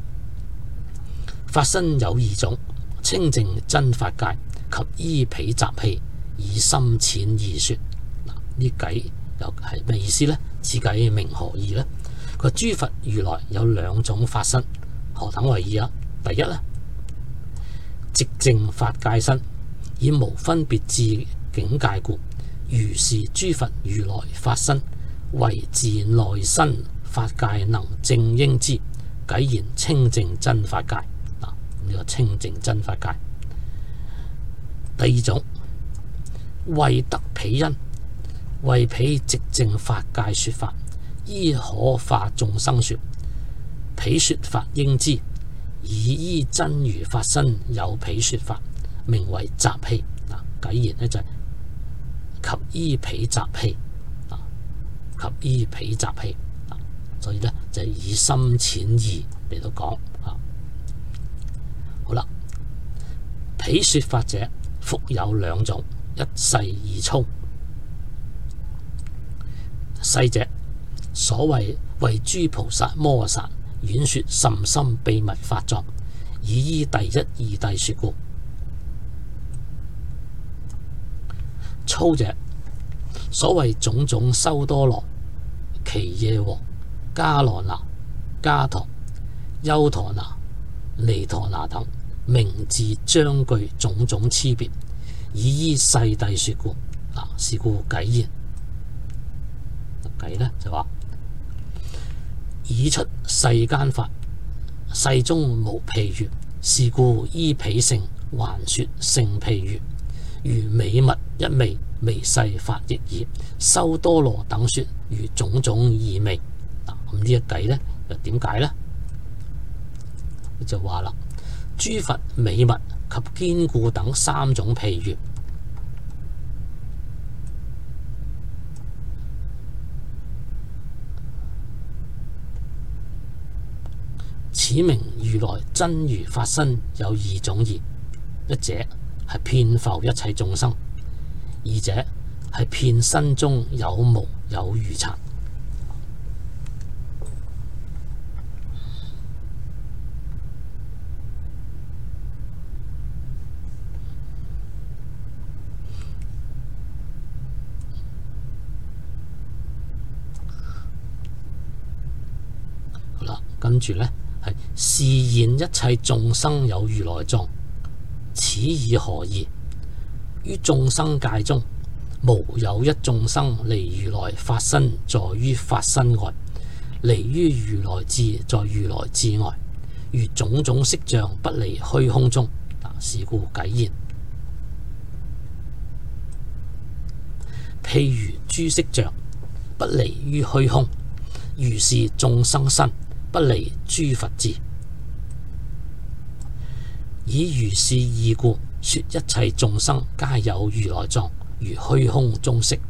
法身有二種：清淨真法界及依彼習氣，以深淺義說。呢計又係咩意思呢？此計名何義呢？佢諸佛如來有兩種法身，何等為義啊？第一呢，寂靜法界身，以無分別智境界故，如是諸佛如來法身，為自內身法界能正應知，計現清淨真法界。呢個清淨真法界。第二種，為得彼因，為彼寂靜法界說法，依可化眾生說，彼說法應知，以依真如法身有彼說法，名為習氣。計現呢就係及依彼習氣，及依彼習氣。所以呢就係以深淺義嚟到講。好啦，彼說法者復有兩種，一細二粗。細者，所謂為諸菩薩摩訶薩演說甚深秘密法藏，以依第一義諦說故。粗者，所謂種種修多羅、祇夜王、迦羅那、伽陀、優陀那、尼陀那等名字章句種種差別，以依細諦說故。是故計現。計呢就話以出世間法，世中無譬喻，是故依彼性還說勝譬喻。如美物一味，微細法亦爾，修多羅等說如種種異味。咁呢一計呢又點解呢？就話啦，諸佛美物及堅固等三種譬喻，此名如來真如法身有二種義，一者係遍覆一切眾生，二者係遍身中有無有餘殘。好啦，跟住呢係示現一切眾生有如來藏，此以何義？於眾生界中，無有一眾生離如來法身在於法身外，離於如來智在如來智外，如種種色像不離虛空中。是故計現。譬如諸色像不離於虛空，如是眾生身不離諸佛智。以如是義故，說一切眾生皆有如來藏，如虛空中色。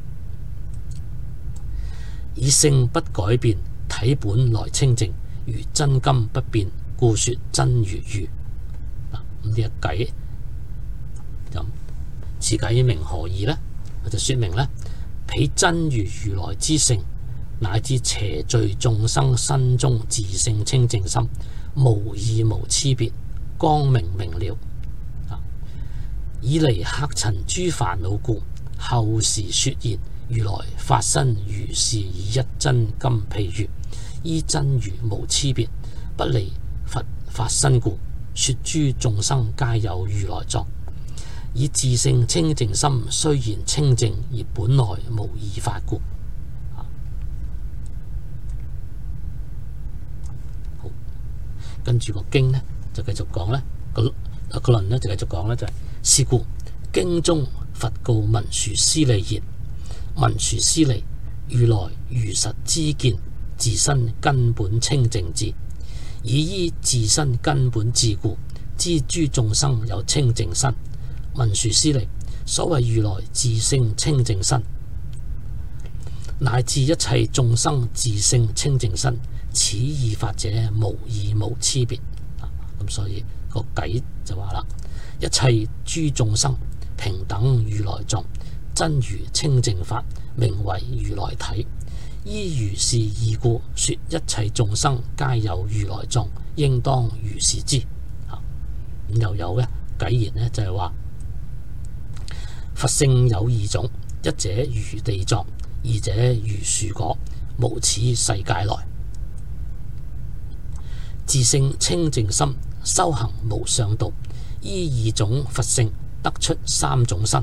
以性不改變，體本來清淨，如真金不變，故說真如如。咁呢一計就此計名何義呢？佢就說明呢， 彼真如如來之性，乃至邪罪眾生身中自性清淨心，無異無差別，光明明了。以離客塵諸煩惱故，後時說言如來法身如是以一真金譬喻，依真如無差別，不離佛法身故，說諸眾生皆有如來狀。以自性清淨心，雖然清淨，而本來無異法故。好，跟住個經呢就繼續講呢個論呢就繼續講呢就係、是故經中佛告文殊師利言：文殊師利，如來如實知見自身根本清淨智，以依自身根本智故，知諸眾生有清淨身。文殊師利，所謂如來自性清淨身，乃至一切眾生自性清淨身，此二法者無異無差別。咁所以個偈就話啦，一切諸眾生平等如來狀，真如清淨法，名為如來體。依如是義故，說一切眾生皆有如來狀，應當如是知。咁又有嘅偈言呢，就係話佛性有二種，一者如地狀，二者如樹果，無此世界來。自性清淨心，修行無上道，依二種佛性得出三種身。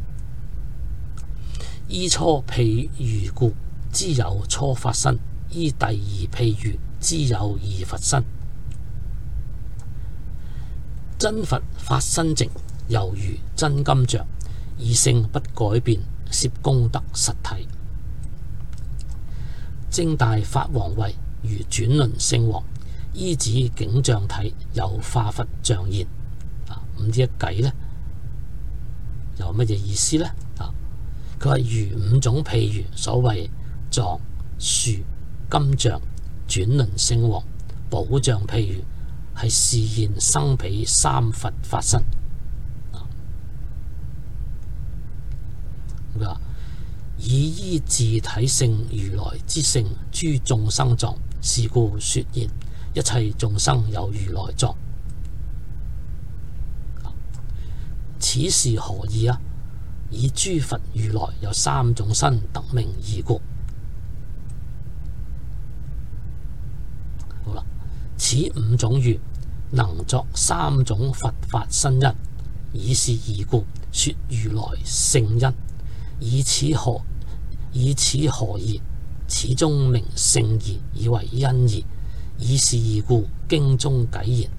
依初譬喻故，知有初法身；依第二譬喻，知有二佛身。真佛法身淨，猶如真金像，以性不改變，攝功德實體。正大法王位，如轉輪聖王，依止景象體，有化佛像現。咁呢一偈呢，有乜嘢意思呢？佢話如五種譬喻，所謂藏、樹、金像、轉輪聖王、寶像譬喻，係示現生彼三佛法身。佢話以依自體性如來之性，諸眾生狀，是故說言一切眾生有如來狀。此是何意啊？以諸佛如來有三種身，得名義故。好啦，此五種喻能作三種佛法身因，以是義故，說如來性因。以此何義？此中名性義，以為因義。以是義故，經中偈言：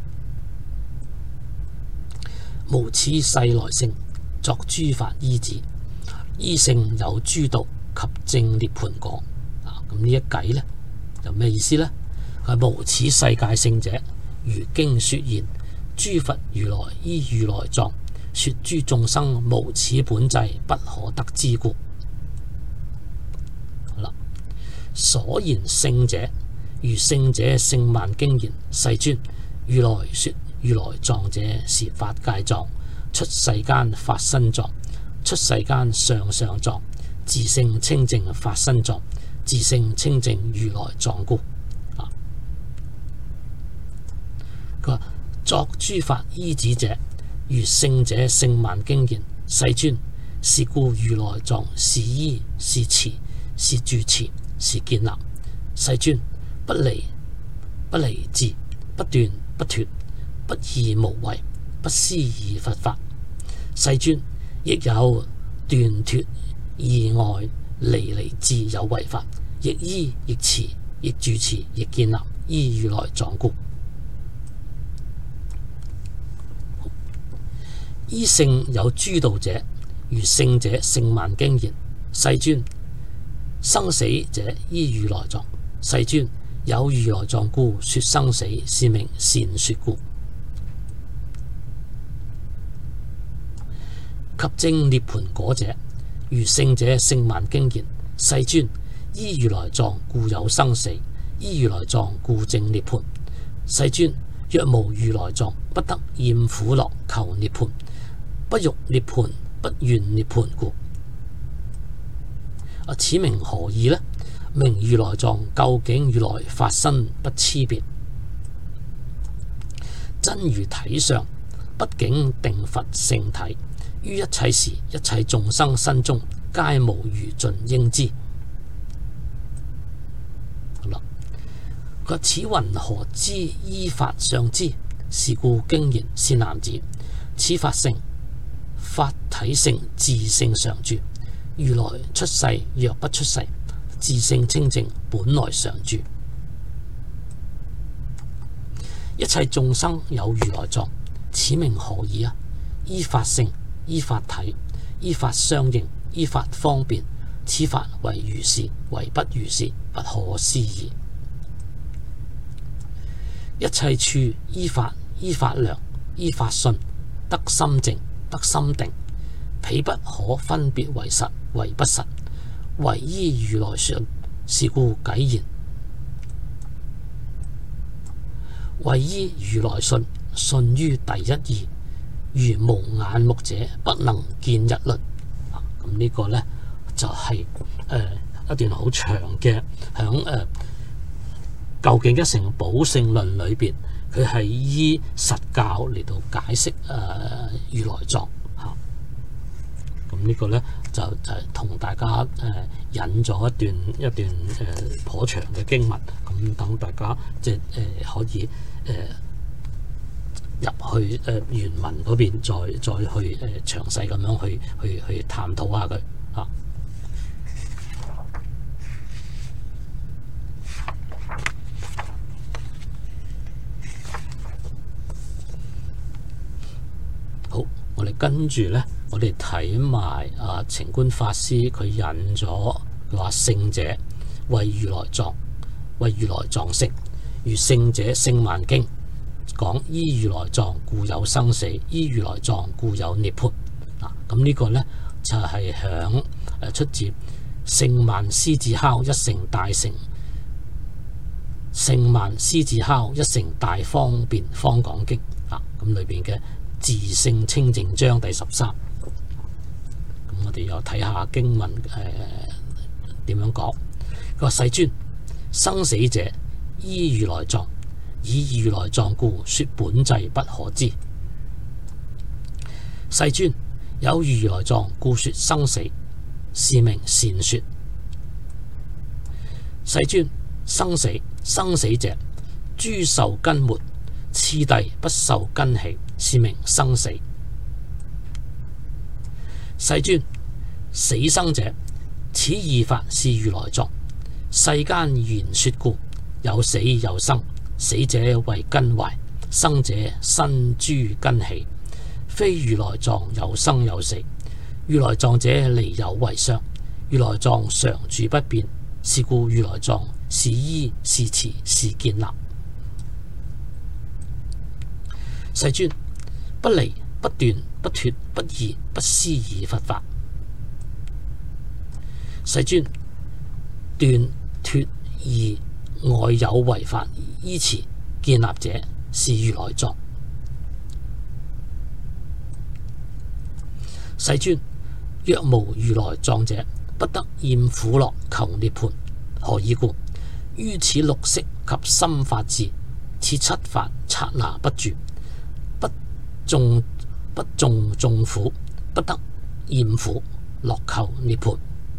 無此世來性，作諸法依止，依性有諸道及正涅槃果。咁呢一偈呢，有咩意思呢？係無此世界性者，如經說言，諸佛如來依如來狀，說諸眾生無此本際，不可得知故。好啦，所言聖者，如聖者聖曼經言：世尊，如來說如來狀者是法界狀，出世間法身狀，出世間上上狀，自性清淨法身狀，自性清淨如來狀故。佢話作諸法依止者，如聖者聖曼經言：世尊，是故如來狀是依是持是住持是建立。世尊，不離志，不斷不脫，不異無違，不思議佛法。世尊，亦有斷脫意外離志有違法，亦依亦持亦住持亦建立，依如來狀故。依性有諸道者，如聖者聖曼經言：世尊，生死者依如來狀。世尊，有如來狀故，說生死，是名善說故。及正涅槃果者，如聖者聖曼經言：世尊，依如來狀故有生死，依如來狀故正涅槃。世尊，若無如來狀，不得厭苦樂求涅槃，不欲涅槃，不願涅槃故。 此名何意呢？名如來藏究竟如來法身不差別，真如體相，畢竟定佛性體，於一切時一切眾生身中，皆無餘盡應知。好啦，佢此云何知依法相知？是故經言善男子，此法性法體性自性常住。如來出世若不出世，自性清淨本來常住。一切眾生有如來藏，此名何意啊？依法性，依法體，依法相應，依法方便。此法為如是，為不如是，不可思議。一切處依法，依法量，依法信，得心淨，得心定，彼不可分別為實，為不實，唯依如來說。是故偈言：唯依如來信，信於第一義。如無眼目者，不能見日輪。咁呢個呢，就係、一段好長嘅響究竟一成寶性論裏邊，佢係依實教嚟到解釋如來藏嚇。咁呢個呢，就同大家引咗一段頗長嘅經文，咁等大家即係可以入去原文嗰邊再去詳細咁樣去探討下佢嚇。好，我哋跟住呢，我哋睇埋澄觀法師佢引咗，佢話聖者為如來藏，為如來藏性，如聖者聖萬經講依如來藏故有生死，依如來藏故有涅槃。咁呢個呢，就係響出自聖曼獅子敲一乘大乘，聖曼獅子敲一乘大方便方廣經咁裏邊嘅自性清淨章第13。咁我哋又睇下經文點樣講。佢話：世尊，生死者依如來藏，以如來藏故說本際不可知。世尊，有如來藏故說生死，是名善說。世尊，生死者，諸受根沒，次第不受根起，是名生死。世尊，死生者，此二法是如來藏，世間言說故，有死有生。死者為根壞，生者身諸根起，非如來藏有生有死。如來藏者離有為相，如來藏常住不變，是故如來藏是依是持是建立。世尊，不離不斷不脫不異不思議佛法。世尊，斷脫異外有為法依持建立者，是如來藏。世尊，若無如來藏者，不得厭苦樂求涅槃。何以故？於此六識及心法智，此七法剎那不住，不種眾苦，不得厭苦樂求涅槃。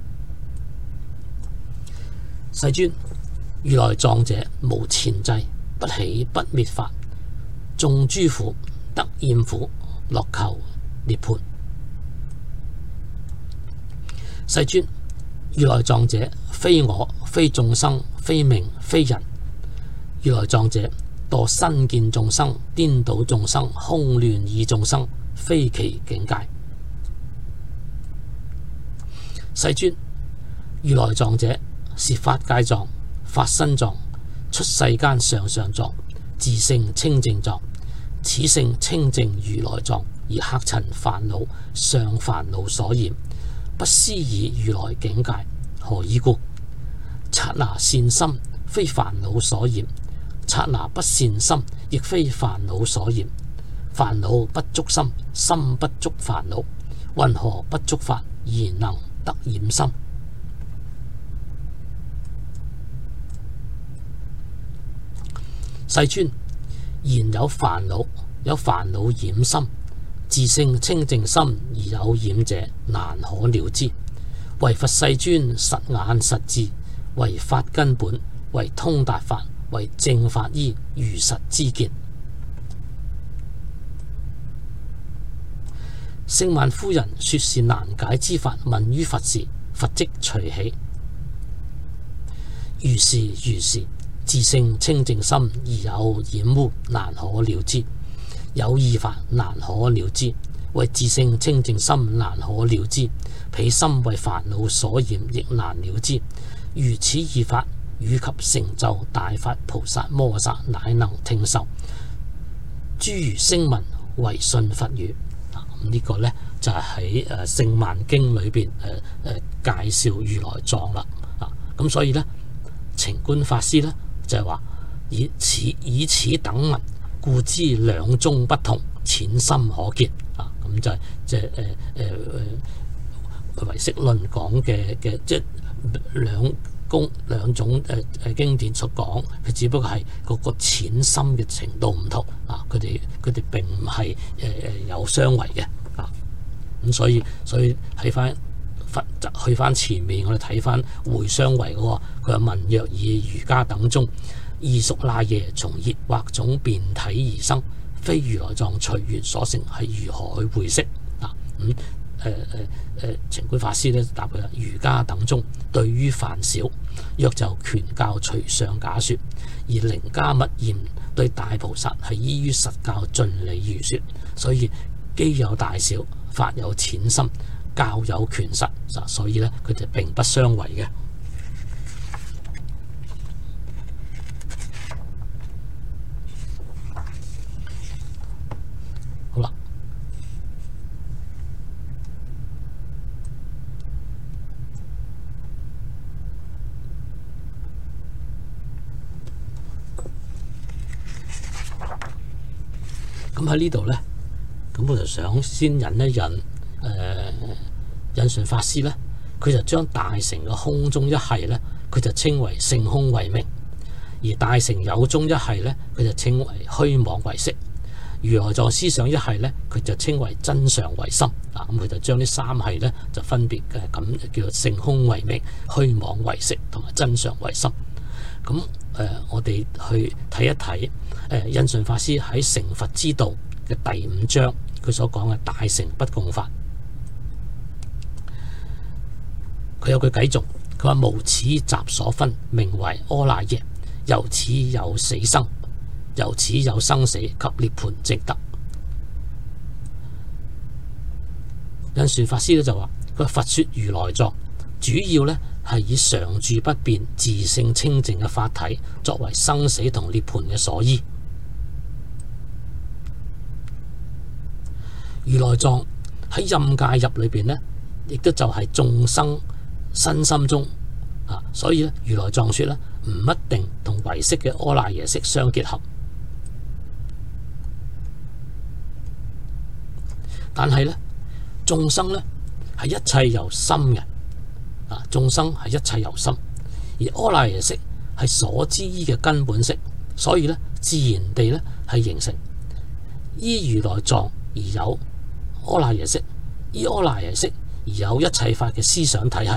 世尊，如來藏者無前際，不起不滅法，眾諸苦得厭苦樂求涅槃。世尊，如來藏者非我非眾生非命非人，如來藏者墮身見眾生顛倒眾生空亂意眾生，非其境界。世尊，如來藏者是法界藏、法身藏、出世間上上藏、自性清淨藏。此性清淨如來藏，而客塵煩惱上煩惱所染，不思議如來境界。何以故？剎那善心非煩惱所染，剎那不善心亦非煩惱所染。煩惱不觸心，心不觸煩惱，云何不觸法而能得染心？ 世尊，然有煩惱染心，自性清淨心而有染者，難可了知。唯佛世尊實眼實智，為法根本，為通達法，為正法依，如實知見。聖曼夫人說是難解之法，問於佛時，佛即隨喜。如是，自性清淨心而有染污，難可了知。有二法難可了知，為自性清淨心難可了知，彼心為煩惱所染，亦難了知。如此二法，與及成就大法菩薩摩薩，乃能聽受。諸如聲聞，唯信佛語。呢個呢，就係喺《聖曼經》裏邊介紹如來藏啦。咁所以呢，澄觀法師呢，就係話以此等文，故知兩宗不同，淺深可見。咁就係即係唯識論講嘅即係兩種經典所講，佢只不過係個淺深嘅程度唔同啊！佢哋並唔係有相違嘅啊！咁所以喺翻去翻前面，我哋睇翻會相違嗰個，佢話問若以瑜伽等中，異熟那耶從業或種變體而生，非如來藏隨緣所成，係如何去會識啊？澄觀法師咧答佢啦：瑜伽等中對於梵小，若就權教隨上假說；而楞伽密嚴對大菩薩係依於實教盡理如說。所以機有大小，法有淺深，教有權實，所以咧佢哋並不相違嘅。好啦。咁喺呢度呢，咁我就想先引一引印順法師呢，佢就將大乘嘅空中一系呢，佢就稱為性空為名；而大乘有中一系呢，佢就稱為虛妄為色；如來藏思想一系呢，佢就稱為真相為心。咁佢就將呢三系呢，就分別嘅咁叫做性空為名、虛妄為色同埋真相為心。咁我哋去睇一睇印順法師喺成佛之道嘅第5章，佢所講嘅大乘不共法。佢有句偈頌，佢話無此雜所分，名為阿賴耶，由此有死生，由此有生死及涅槃證得。印順法師咧就話，佢佛說如來藏主要咧係以常住不變、自性清淨嘅法體作為生死同涅槃嘅所依。如來藏喺任界入裏邊呢，亦都就係眾生身心中所以咧如來藏說咧唔一定同唯識嘅阿賴耶識相結合，但係咧眾生咧係一切由心嘅。眾生係一切由心，而阿賴耶識係所知依嘅根本識，所以咧自然地咧係形成依如來藏而有阿賴耶識，依阿賴耶識而有一切法嘅思想體系。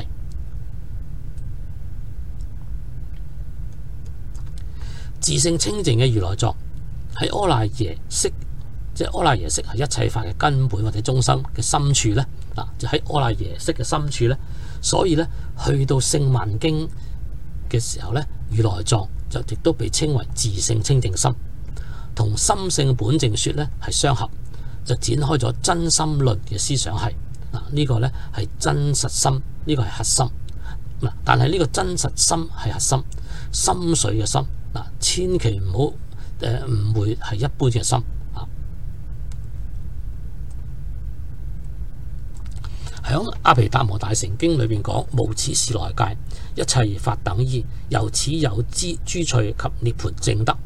自性清淨嘅如來藏喺阿賴耶識，即係阿賴耶識係一切法嘅根本或者中心嘅深處咧，就喺阿賴耶識嘅深處咧。所以咧，去到聖曼經嘅時候咧，如來藏就亦都被稱為自性清淨心，同心性本淨說咧係相合，就展開咗真心論嘅思想系。呢個咧係真實心，呢個係核心。但係呢個真實心係核心，心髓嘅心千祈唔好誤會係一般嘅心。喺阿毗達摩大乘經裏邊講，無此時來界，一切法等依，由此有諸趣及涅槃證得。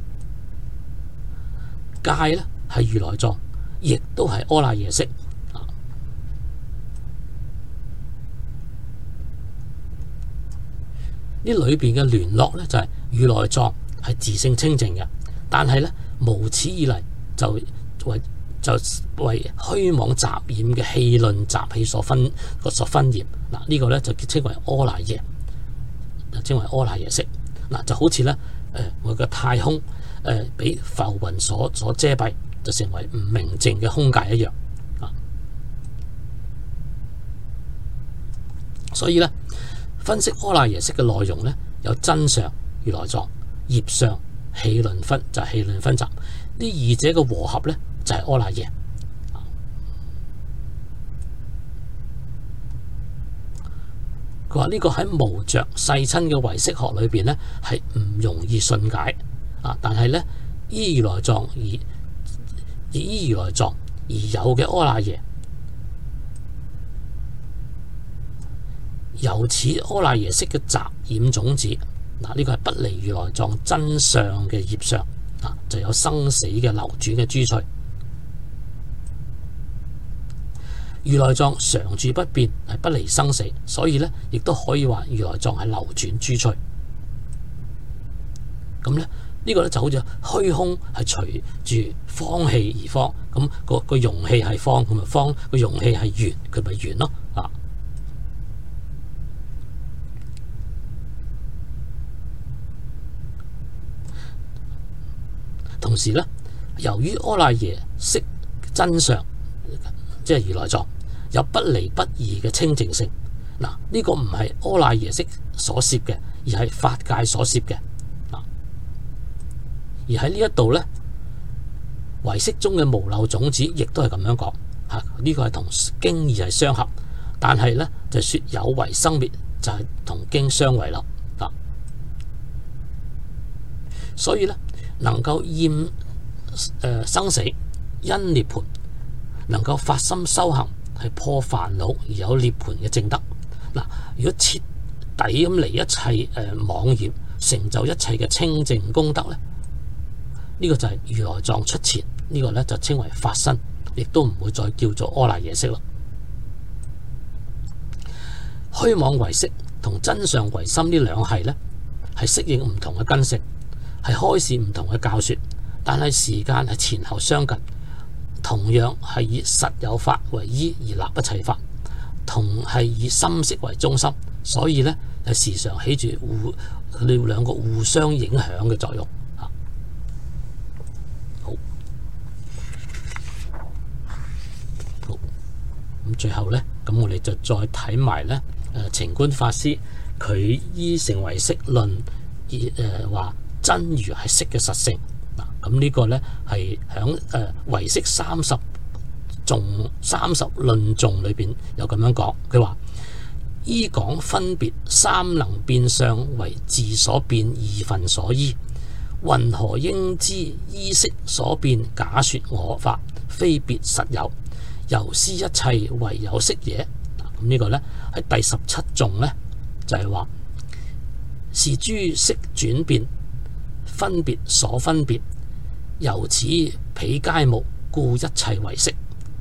界咧係如來藏，亦都係阿賴耶識。呢裏邊嘅聯絡咧就係如來藏係自性清淨嘅， 但係咧無始以嚟就為虛妄雜染嘅氣論雜氣所分業。嗱，呢個咧就稱為阿賴耶，稱為阿賴耶識。嗱，就好似咧我嘅太空俾浮雲所遮蔽，就成為唔明淨嘅空界一樣啊。所以咧分析阿賴耶識嘅內容咧，有真相、如來藏、業相、氣論分，就係氣論分集。呢二者嘅和合咧就係阿賴耶。佢話呢個喺無着世親嘅唯識學裏邊咧係唔容易信解啊，但係咧依如來藏而有嘅阿賴耶，由此阿賴耶識嘅雜染種子，嗱，呢個係不離如來藏真相嘅業相啊，就有生死嘅流轉嘅諸趣。如來藏常住不變，係不離生死，所以咧亦都可以話如來藏係流轉諸趣。咁咧呢個咧就好似虛空係隨住方氣而方，咁個容器係方，咁咪方；個容器係圓，佢咪圓咯啊。同時咧，由於阿賴耶識真相，即係如來藏有不離不異嘅清淨性。嗱，呢個唔係阿賴耶識所攝嘅，而係法界所攝嘅。而喺呢一度咧，唯識中嘅無漏種子亦都係咁樣講嚇。呢個係同經義係相合，但係咧就説有為生滅就係同經相違啦啊。所以咧能夠厭生死因涅槃，能夠發心修行係破煩惱而有涅槃嘅證德。嗱，如果徹底咁離一切妄染，成就一切嘅清淨功德咧，呢個就係如來藏出前，呢個咧就稱為法身，亦都唔會再叫做阿賴耶識啦。虛妄唯識同真相唯心呢兩系咧，係適應唔同嘅根性，係開示唔同嘅教說，但係時間係前後相近，同樣係以實有法為依而立一切法，同係以心識為中心，所以咧係時常起住佢哋兩個互相影響嘅作用。咁最後咧，咁我哋就再睇埋咧澄觀法師佢依成唯識論而話真如係識嘅實性嗱。咁呢個咧係響唯識30論頌裏邊有咁樣講，佢話依講分別三能變相為自所變二分所依，云何應知依識所變假說我法，非別實有，由斯一切唯有識也。咁呢個咧喺第17頌咧就係話是諸識轉變，分別所分別，由此彼皆無，故一切為識。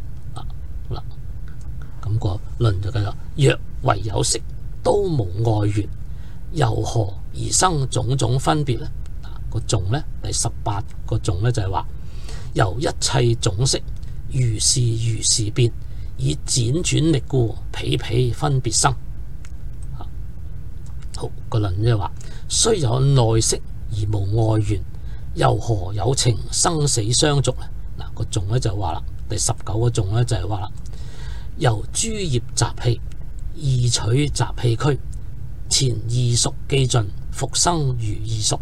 咁個論就繼續，若唯有識都無外緣，由何而生種種分別呢？個頌咧第18個頌咧就係話由一切種識如是變，以輾轉力故，彼分別生。好，個論即係話雖有內識而無外緣，又何有情生死相續呢？嗱，個頌咧就話啦，第19個頌咧就係話啦，由諸業習氣意取習氣區，前異熟既盡，復生如異熟。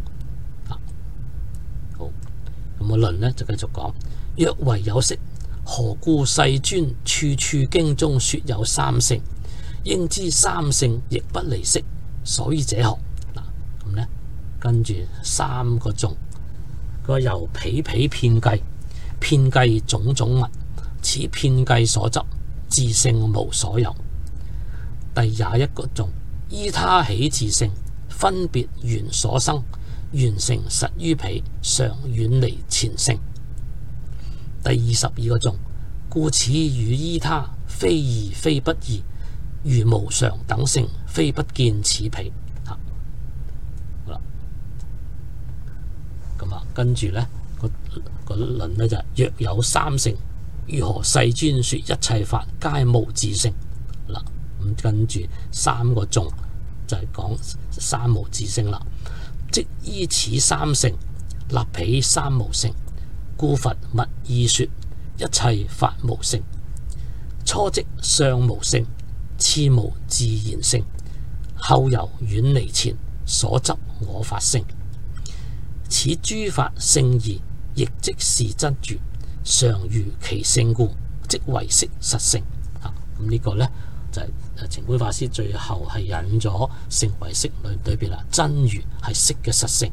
好，咁個論咧就繼續講，若唯有識，何故世尊處處經中說有三性？應知三性亦不離識，所以者何？嗱，咁咧跟住3個頌，佢話由彼遍計，遍計種種物，此遍計所執，自性無所有。第21個頌，依他起自性，分別緣所生，緣成實於彼，常遠離前性。第22個頌，故此與依他，非異非不異，如無常等性，非不見此彼。好啦，咁跟住咧個論咧就係若有三乘，如何世尊説一切法皆無自性？嗱，咁跟住三個頌就係講三無自性啦。即依此三乘，立彼三無性，故佛勿意説一切法無性。初即相無性，次無自然性，後由遠離前所執我法性。此諸法性義，亦即是真如，常如其性故，即為識實性。咁呢個呢，就係澄觀法師最後係引咗成唯識論裏邊啦，真如係識嘅實性。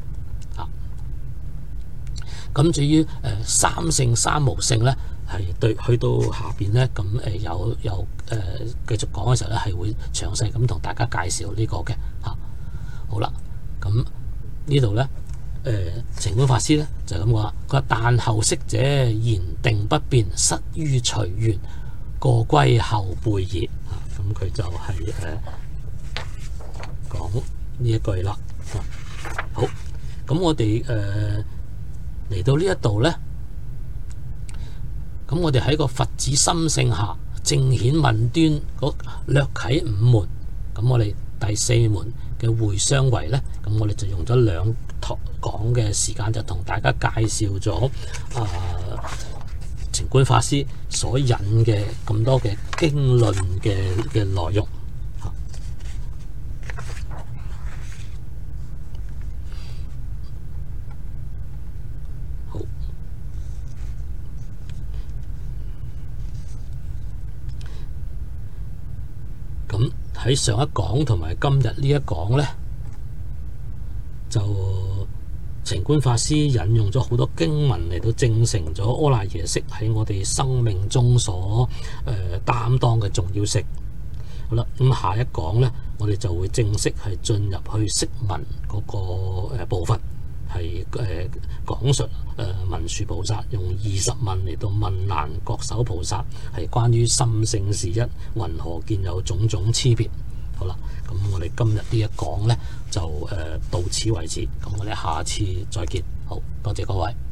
咁至於三性三無性呢，係對去到下邊呢，咁有繼續講嘅時候呢，係會詳細咁同大家介紹呢個嘅嚇。好啦，咁呢度呢，澄觀法師呢就咁講，佢話但後識者言定不變，失於隨緣，過歸後輩矣。咁佢就係講呢一句啦。好，咁我哋嚟到呢一度呢，咁我哋喺個佛子心性下正顯問端略啟五門，咁我哋第四門嘅會相違呢，咁我哋就用咗兩堂講嘅時間，就同大家介紹咗澄觀法師所引嘅咁多嘅經論嘅內容。好，咁喺上一講同埋今日呢一講呢，就澄觀法師引用咗好多經文嚟到證成咗阿賴耶識喺我哋生命中所擔當嘅重要性。好啦，咁下一講呢，我哋就會正式係進入去釋文嗰個部分，係講述文殊菩薩用20問嚟到問難覺首菩薩，係關於心性是一，云何見有種種差別。好啦，咁我哋今日呢一講呢，就到此為止，咁我哋下次再見。好多謝各位。